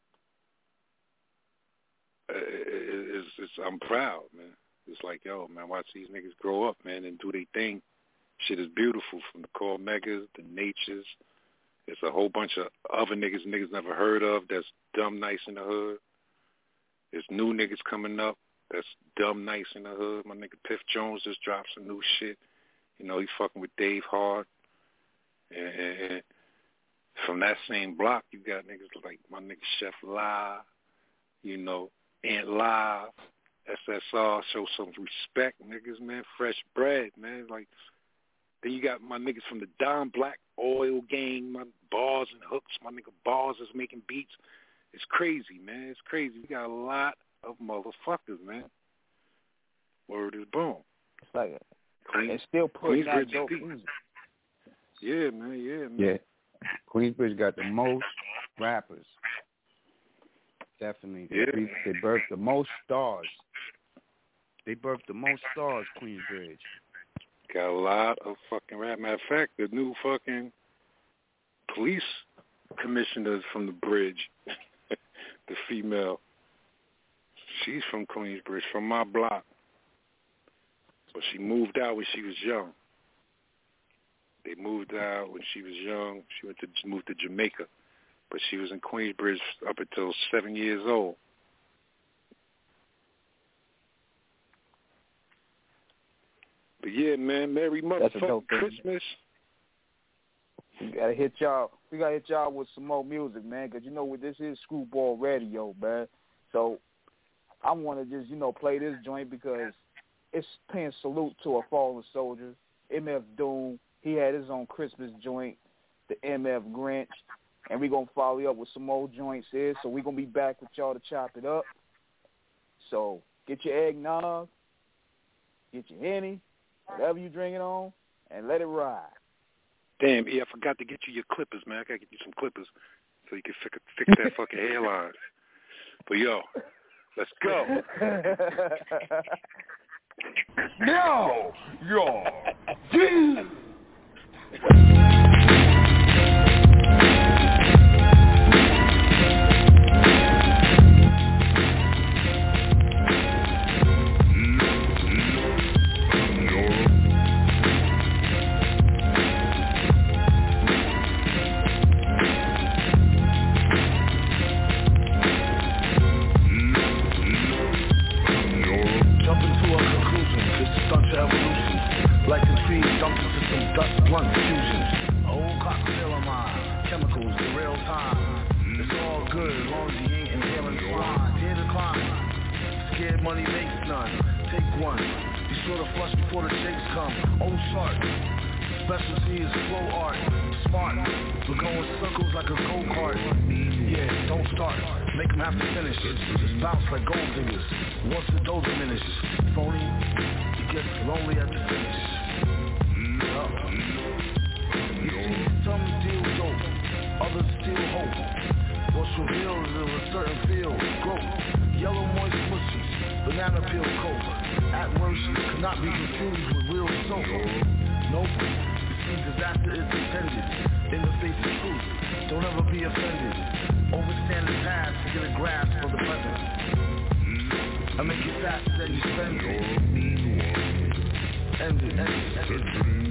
it's, it's, I'm proud, man. It's like, yo, man, watch these niggas grow up, man, and do their thing. Shit is beautiful, from the Core Megas, the Natures. It's a whole bunch of other niggas niggas never heard of that's dumb nice in the hood. There's new niggas coming up that's dumb nice in the hood. My nigga Piff Jones just dropped some new shit. You know, he fucking with Dave Hard. And, and from that same block, you got niggas like my nigga Chef Live, you know, Ant Live, S S R, show some respect, niggas, man. Fresh bread, man. Like, then you got my niggas from the Don Black Oil Gang, my Bars and Hooks, my nigga Bars is making beats. It's crazy, man. It's crazy. We got a lot of motherfuckers, man. Word is born. It's like it. Queen, and still putting out dope music. Yeah, man, yeah, man. Yeah. Queensbridge got the most rappers. Definitely. Yeah. They, they birthed the most stars. They birthed the most stars, Queensbridge. Got a lot of fucking rap. Matter of fact, the new fucking police commissioner from the bridge, the female, she's from Queensbridge, from my block. So she moved out when she was young. They moved out when she was young. She went to moved to Jamaica, but she was in Queensbridge up until seven years old. But yeah, man, Merry motherfucking Christmas. We gotta hit y'all. We gotta hit y'all with some more music, man, because you know what, this is Screwball Radio, man. So I want to just, you know, play this joint because it's paying salute to a fallen soldier. M F Doom, he had his own Christmas joint, the M F Grinch, and we're going to follow you up with some more joints here. So we're going to be back with y'all to chop it up. So get your eggnog, get your Henny, whatever you drink it on, and let it ride. Damn, yeah, I forgot to get you your clippers, man. I got to get you some clippers so you can fix, fix that fucking hairline. But, yo, let's go. Now, yo, dude. Like the trees dumped into some dust money makes none. Take one. Be sure to flush before the shakes come. Oh, shark. Specialty is flow art. Smart. We're going circles like a go-kart. Yeah, don't start. Make them have to finish. Just bounce like gold diggers. Once the dough diminishes. Phony, it gets lonely at the finish. Uh, you see, some deal dope. Others still hope. What's revealed is of a certain field. Growth. Yellow moist mushies. Banana peel coke. At worst, cannot be confused with real soap. Nope. Disaster is intended in the face of truth. Don't ever be offended. Overstand the past to get a grasp of the present. I make it faster than you spend it. End it, end it, end it.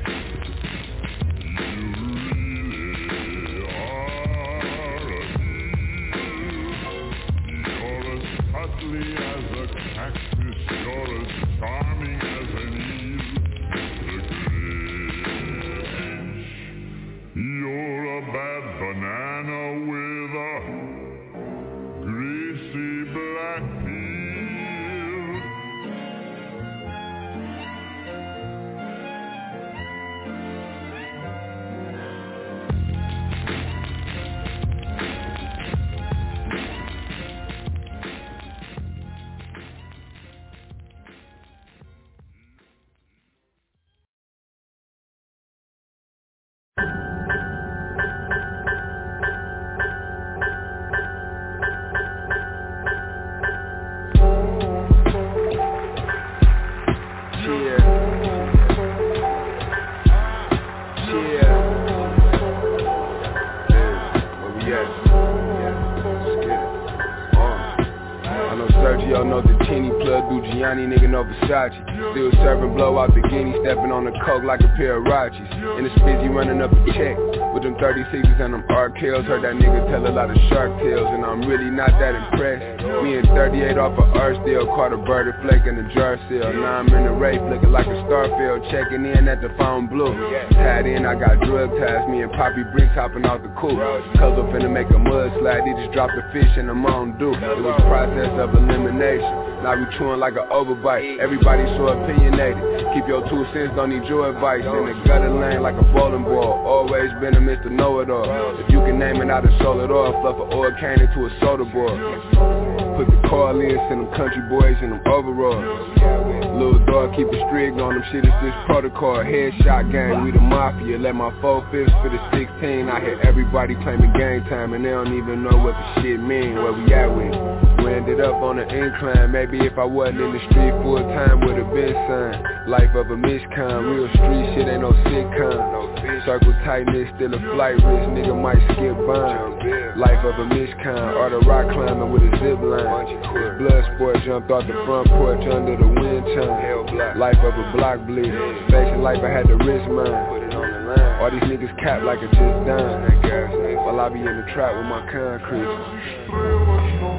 You're as cuddly as a cactus. You're as charming as an eel. You're a bad banana with a greasy black peel. Nigga no Versace. Still serving blow out the guinea, stepping on the coke like a pair of Rachis. In the spizzy running up a check with them thirty-sixes and them R Kills. Heard that nigga tell a lot of shark tales, and I'm really not that impressed. Me and thirty-eight off of R still caught a bird and flake in the jar seal. Now I'm in the race looking like a starfield, checking in at the phone blue. Tied in, I got drug ties. Me and Poppy Bricks hopping off the coupe. Cuz finna make a mudslide. He just dropped the fish and I'm on due. It was a process of elimination. Now we chewing like an overbite. Everybody so opinionated. Keep your two cents, don't need your advice. In the gutter lane like a bowling ball. Always been a Mister Know-It-All. If you can name it, I just sold it off. Fluff an oil cane into a soda ball. Put the call in, send them country boys in them overalls. Little dog keep a strig on them, shit is just protocol. Headshot gang, we the mafia. Let my four fifths for the sixteen. I hear everybody claiming game time and they don't even know what the shit mean. Where we at with? We ended up on an incline. Maybe if I wasn't in the street full time, would've been signed. Life of a miscon, real street shit ain't no sitcom. Circle tightness, still a flight risk, nigga might skip bond. Life of a miscon, or the rock climbing with a zip line. This blood sport jumped off the front porch under the wind chime. Life of a block bleeder, facing life I had to risk mine. All these niggas cap like it just done. While I be in the trap with my concrete.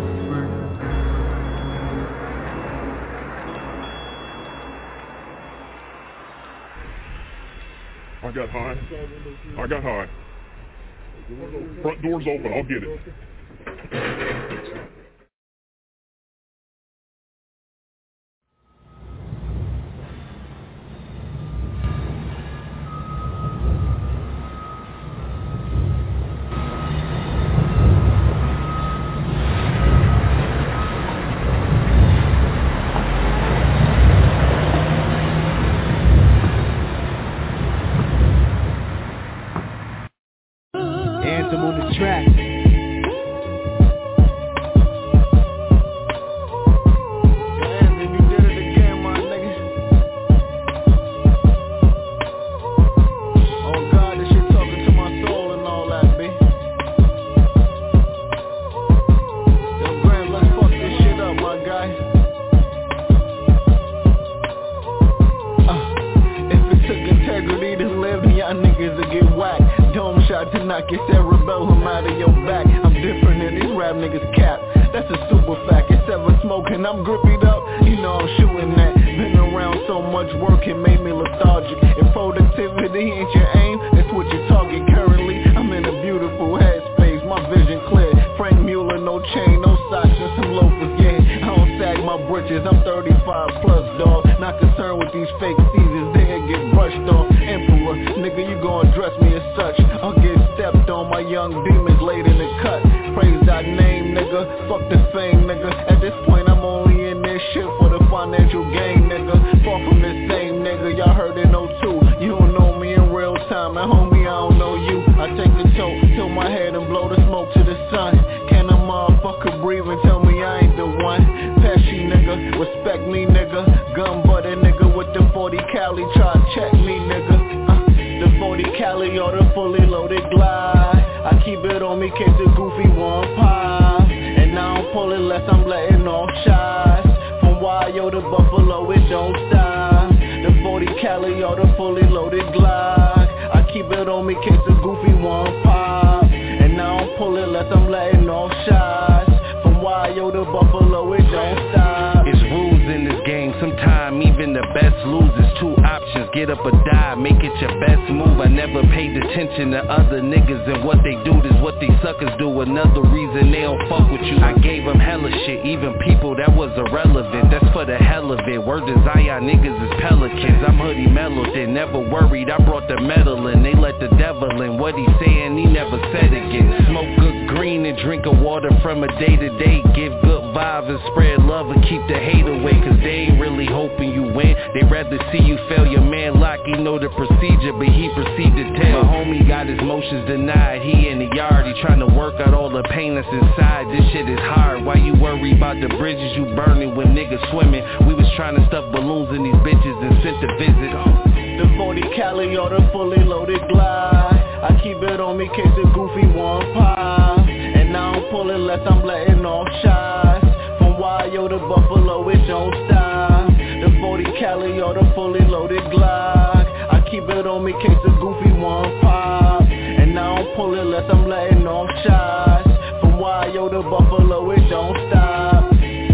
I got high. I got high. Front door's open. I'll get it. bitches. I'm thirty-five plus, dog. Not concerned with these fake seasons, they'll get brushed off. Emperor, nigga, you gon' dress me as such. I'll get stepped on, my young demons laid in the cut. Praise thy name, nigga, fuck the fame, nigga. At this point, I'm only in this shit for the financial gain, nigga. Far from the same, nigga, y'all heard it, no two. You don't know me in real time, and homie, I don't know you. I take the tote, tilt my head and blow the smoke to the sun. Can a motherfucker breathe and tell me I ain't the one? Pesci, nigga, respect me, nigga. Gun butter, nigga, with the forty cali, try to check me, nigga. Uh, the forty cali or the fully loaded glide. I keep it on me case the goofy one pop. And I don't pull it unless I'm letting off shots. From Wyo to Buffalo, it don't stop. The forty cali or the fully loaded Glock. I keep it on me case the goofy one pop. And I don't pull it unless I'm letting off shots. From Wyo to Buffalo, it don't stop. It's rules in this game, sometime even the best loses. Two options, get up or die, make it your best move. I never paid attention to other niggas and what they do, this what these suckers do. Another reason they don't fuck with you. I gave them hella shit, even people that was irrelevant. That's for the hell of it, word to Zion, niggas is pelicans. I'm hoodie mellowed, they never worried, I brought the metal in. They let the devil in, what he saying he never said again. Smoke good green and drink a water from a day to day. Give good vibes and spread love and keep the hate away. Cause they ain't really hoping you win, they rather see you fail. Your man Lock, he know the procedure, but he proceed to tell. My homie got his motions denied, he in the yard, he trying to work out all the pain that's inside. This shit is hard, why you worry about the bridges you burning when niggas swimming? We was trying to stuff balloons in these bitches and sent a visit. The forty cali or the fully loaded glide. I keep it on me case the goofy one pop. And I don't pull it unless I'm letting off shots. From Wyo to Buffalo, it don't stop. The forty cali or the fully loaded Glock. I keep it on me case the goofy one pop. And I don't pull it unless I'm letting off shots. From Wyo to Buffalo, it don't stop.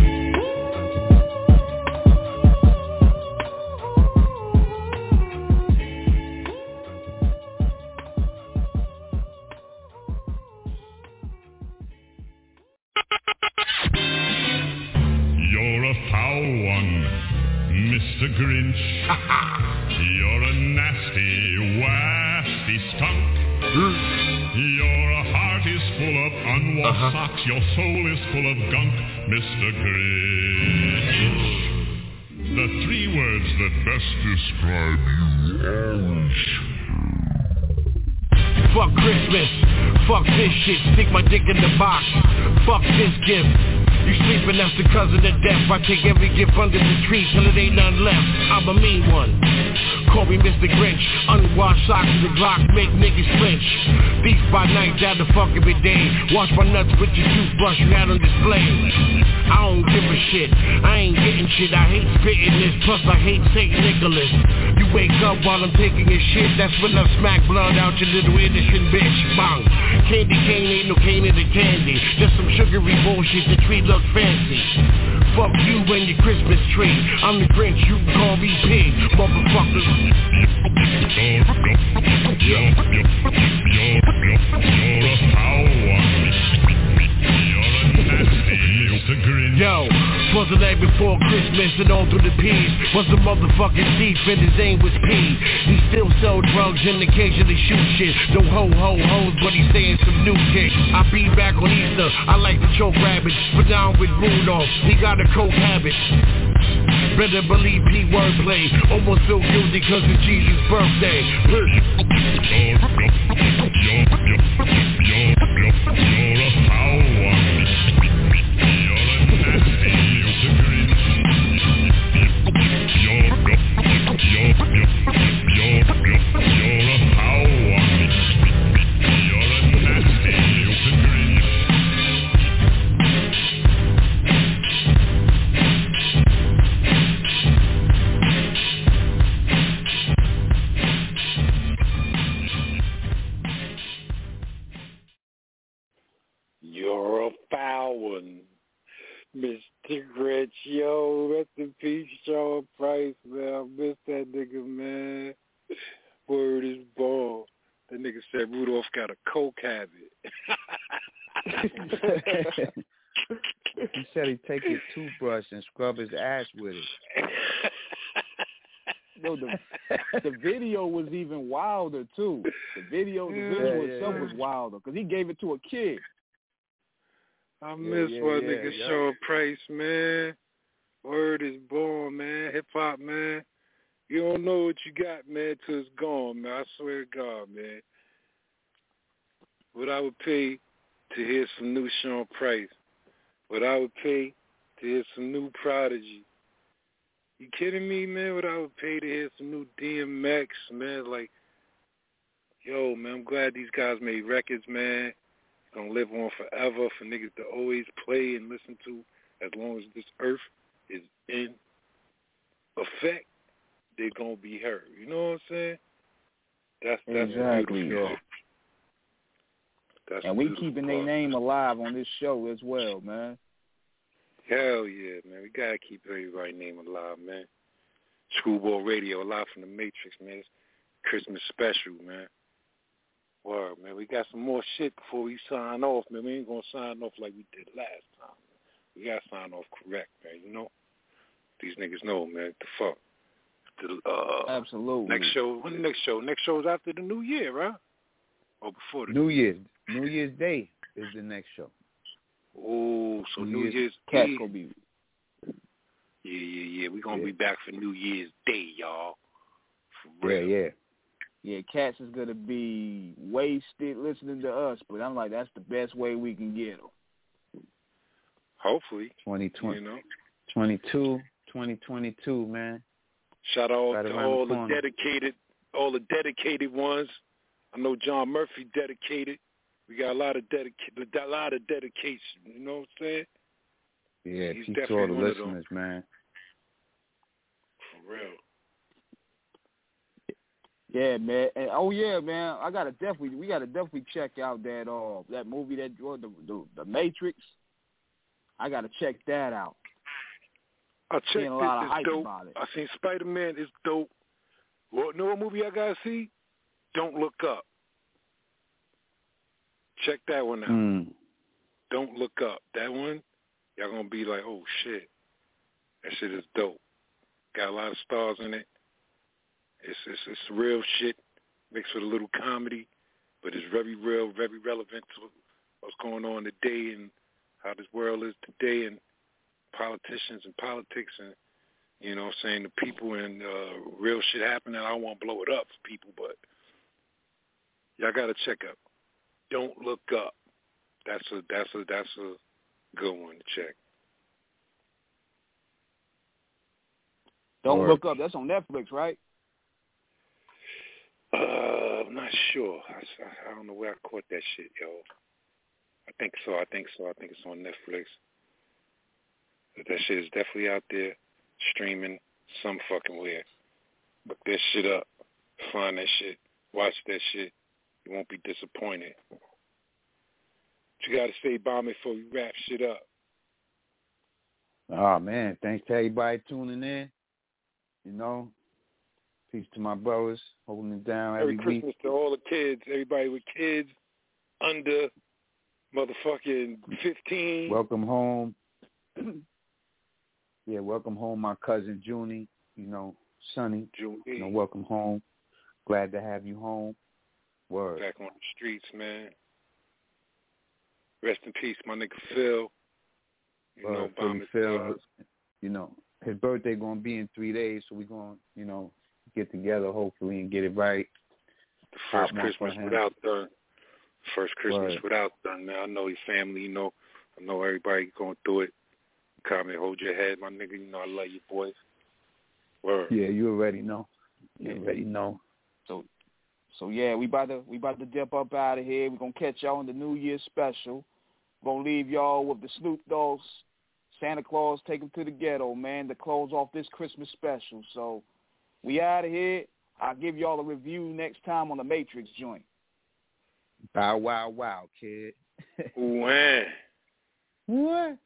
You're a foul one, Mister Grinch. You're a nasty, wasty skunk. Your heart is full of unwashed uh-huh. socks. Your soul is full of gunk, Mister Grinch. The three words that best describe you are... Fuck Christmas, fuck this shit, stick my dick in the box. Fuck this gift. You sleeping, that's the cousin of death. I take every gift under the tree till it ain't none left. I'm a mean one. Call me Mister Grinch. Unwashed socks in the Glock make niggas flinch. Thief by night, down the fuck every day. Wash my nuts with your toothbrush you had on display. I don't give a shit, I ain't getting shit. I hate spitting this, plus I hate Saint Nicholas. You wake up while I'm taking your shit. That's when I smack blood out your little innocent bitch. Bang. Candy cane ain't no cane in the candy. Just some sugary bullshit, the tree look fancy. Fuck you and your Christmas tree. I'm the Grinch, you can call me Pig, motherfuckers. You're a foul one. You're a nasty Mister Grinch. Yo, was the night before Christmas and all through the peas was a motherfucking thief and his name was P. He still sell drugs and occasionally shoot shit. No ho ho hoes, but he's saying some new shit. I be back on Easter, I like to choke rabbits, but now I'm with Rudolph, he got a coke habit. Better believe P wordplay, almost feel guilty cause it's Jesus' birthday. You're a foul one. You're a nasty Mister Grinch. You're, you're, you're, you're a foul one. You're a nasty Mister Grinch. You're a foul one, Mister Grinch. Yo, rest in peace, Sean Price, man. I miss that nigga, man. Word is born. That nigga said Rudolph got a coke habit. He said he'd take his toothbrush and scrub his ass with it. No, the the video was even wilder too. The video, the video yeah, itself yeah. was wilder because he gave it to a kid. I Yeah, miss yeah, my yeah, nigga yeah. Sean Price, man. Word is born, man. Hip hop, man. You don't know what you got, man, till it's gone, man. I swear to God, man. What I would pay to hear some new Sean Price. What I would pay to hear some new Prodigy. You kidding me, man? What I would pay to hear some new D M X, man? Like, yo, man, I'm glad these guys made records, man. It's gonna live on forever for niggas to always play and listen to as long as this earth is in effect. They're gonna be heard. You know what I'm saying? That's that's Exactly. the beautiful part. That's And the we beautiful keeping their part. name alive on this show as well, man. Hell yeah, man. We gotta keep everybody's name alive, man. Screwball Radio, live from the Matrix, man. It's Christmas special, man. Word, man. We got some more shit before we sign off, man. We ain't gonna sign off like we did last time. We gotta sign off correct, man. You know? These niggas know, man. The fuck. The, uh, Absolutely. Next show. When the next show? Next show is after the New Year, right? Or before the New Year's. New Year's Day is the next show. Oh, so New New Year's Year's Cat's Eve. gonna be. Yeah, yeah, yeah. We're gonna Yeah. be back for New Year's Day, y'all. For Yeah, real. yeah. Yeah, Cats is gonna be wasted listening to us, but I'm like, that's the best way we can get them. Hopefully. twenty twenty, You know. twenty-two, twenty twenty-two, man. Shout out Right to around all the the, corner. dedicated, all the dedicated ones. I know John Murphy dedicated. We got a lot of dedica- a lot of dedication. You know what I'm saying? Yeah, He's peace to all definitely the one of them. listeners, man. For real. Yeah, man. And, oh yeah, man. I gotta definitely, we gotta definitely check out that uh that movie that uh, the, the the Matrix. I gotta check that out. I checked Seeing it. a lot of It's hype dope. about it. I seen Spider-Man. It's dope. Well, know what movie I gotta see? Don't Look Up. Check that one out. Mm. Don't Look Up. That one, y'all gonna be like, oh shit, that shit is dope. Got a lot of stars in it. It's it's, it's real shit mixed with a little comedy, but it's very real, very relevant to what's going on today and how this world is today and politicians and politics and, you know what I'm saying, the people and uh, real shit happening. I don't want to blow it up for people, but y'all got to check out. Don't Look Up. That's a that's a that's a good one to check. Don't Or- Look Up. That's on Netflix, right? Uh, I'm not sure. I, I, I don't know where I caught that shit, yo. I think so. I think so. I think it's on Netflix. But that shit is definitely out there, streaming some fucking where. Look that shit up. Find that shit. Watch that shit. You won't be disappointed. What you got to say, Bomb, before we wrap shit up? Oh, man. Thanks to everybody tuning in. You know, peace to my brothers holding it down Merry every Christmas week. to all the kids, everybody with kids under motherfucking fifteen. Welcome home. Yeah, welcome home, my cousin Junie. You know, Sonny. Junie. You know, welcome home. Glad to have you home. Word. Back on the streets, man. Rest in peace, my nigga Phil. You Word. know, Philly Bomb is Phil, uh, you know, his birthday gonna be in three days, so we gonna, you know, get together hopefully and get it right. the first Pop one for Christmas him. without done. First Christmas Word. without done, man. I know your family, you know. I know everybody going through it. Comment, hold your head, my nigga. You know I love you, boys. Word. Yeah, you already know. You already know. So, so yeah, we about to we about to dip up out of here. We're gonna catch y'all on the New Year's special. We're gonna leave y'all with the Snoop Dogg's Santa Claus Take 'Em to the Ghetto, man, to close off this Christmas special. So we out of here. I'll give y'all a review next time on the Matrix joint. Bow wow wow, kid. When? What?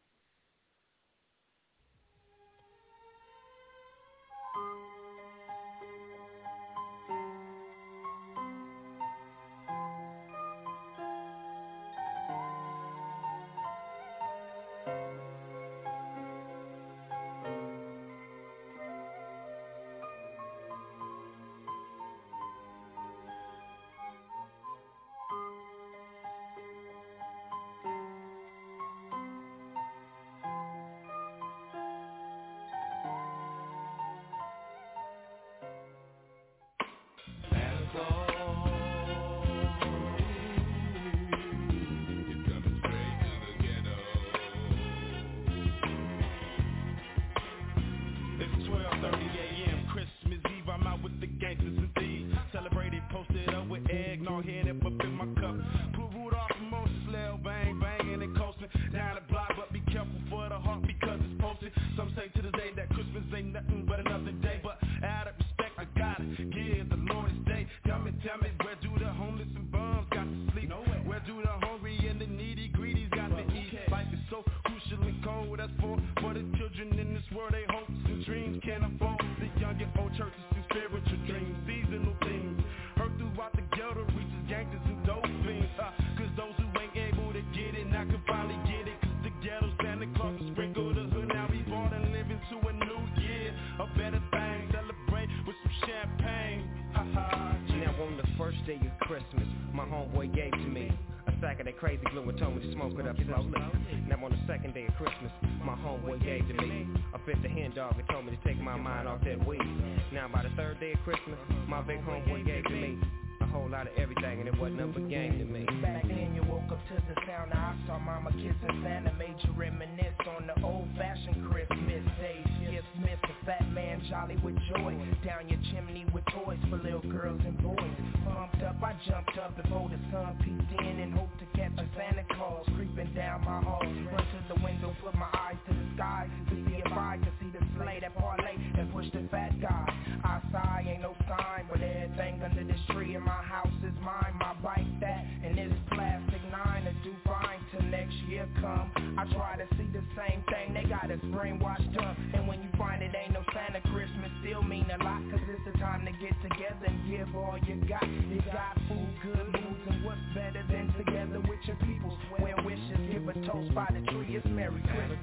can't afford. The young and old churches and spiritual dreams, seasonal themes. Heard throughout the ghetto reaches gangsters and dope fiends. Uh, Cause those who ain't able to get it, now can finally get it. Cause the ghetto Santa Claus will sprinkle the hood. Now we born and living to a new year, a better thing. Celebrate with some champagne. Ha ha. Now on the first day of Christmas, my homeboy gave to me a sack of that crazy glue and told me to smoke it up slowly. Now on the second day of Christmas, my homeboy gave to me a fifth of hen dog and told me to take my mind off that weed. Now by the third day of Christmas, my big homeboy gave to me a whole lot of everything, and it wasn't nothing but game to me. Back then you woke up to the sound of I saw mama kissing Santa, made you reminisce on the old-fashioned Christmas days. Gifts missed, a fat man jolly with joy, down your chimney with toys for little girls and boys. Pumped up, I jumped up before the sun peeked in and hoped to catch a Santa Claus creeping down my hall. Run to the window, put my eyes to the sky to see if I could see the sleigh that parlay and push the fat guy. I sigh, ain't no sign, but everything under this tree in my house is mine. My bike that, and this plastic nine to do fine till next year come. I try to see the same thing, they got us brainwashed up. And when you find it ain't no Santa, Christmas still mean a lot. Cause it's the time to get together and give all you got. You got food, good moods, and what's better than together with your people. Where wishes, give a toast by the tree, it's Merry Christmas.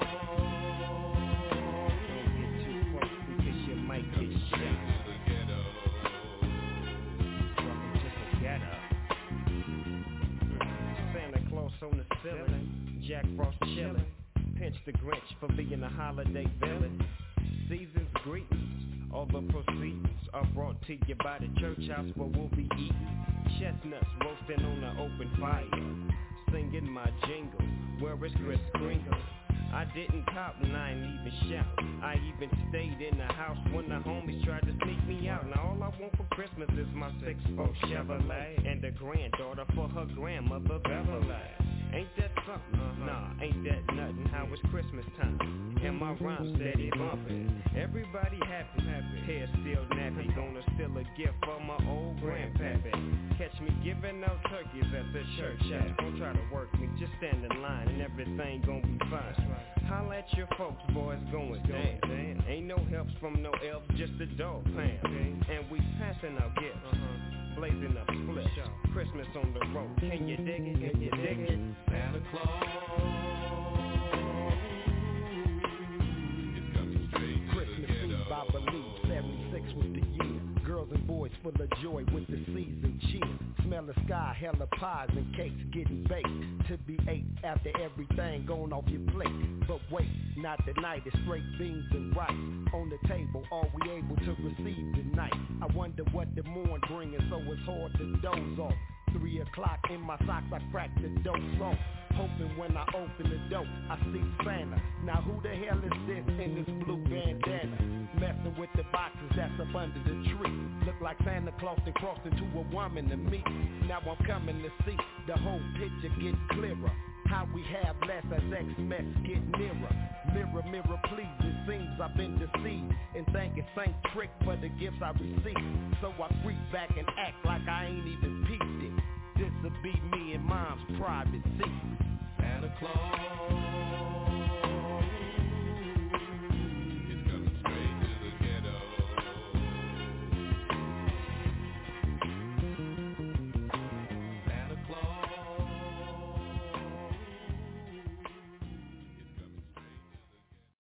Don't get too close because you might get shot. Santa Claus on the ceiling, Jack Frost chillin', pinch the Grinch for being a holiday villain. Season's greetings, all the proceeds are brought to you by the church house where we'll be eating chestnuts roasting on the open fire, singing my jingle, where is Kris Kringle? I didn't cop and I ain't even shout. I even stayed in the house when the homies tried to sneak me out. Now all I want for Christmas is my six four Chevrolet and a granddaughter for her grandmother Beverly. Ain't that something? Uh-huh. Nah, ain't that nothing. How it's Christmas time and my rhyme steady bumping. Everybody happy, happy. Hair still nappy. Gonna steal a gift for my old grandpappy. Catch me giving out turkeys at the church house. Don't try to work me, just stand in line and everything gon' be fine. Holla at your folks, boys going down. Ain't no helps from no elf, just a dog pound. And we passing our gifts, uh-huh. blazing up splits. Christmas on the road, can you dig it? Can you dig it? Santa Claus is coming straight. Christmas Eve, I believe, seventy-six was the year. Girls and boys full of joy with the season cheer. Smell the sky, hella pies and cakes getting baked to be ate after everything gone off your plate. But wait, not tonight, it's straight beans and rice on the table, are we able to receive tonight? I wonder what the morn bringing, so it's hard to doze off. Three o'clock in my socks, I crack the dope off. Hoping when I open the door, I see Santa. Now who the hell is this in this blue bandana? Messing with the boxes that's up under the tree. Look like Santa Claus and crossed into a woman to me. Now I'm coming to see the whole picture get clearer. How we have less as X-Mess get nearer. Mirror, mirror, please, it seems I've been deceived and think it's Saint Trick for the gifts I received. So I creep back and act like I ain't even peeped it. This'll be me and mom's private secret. Santa Claus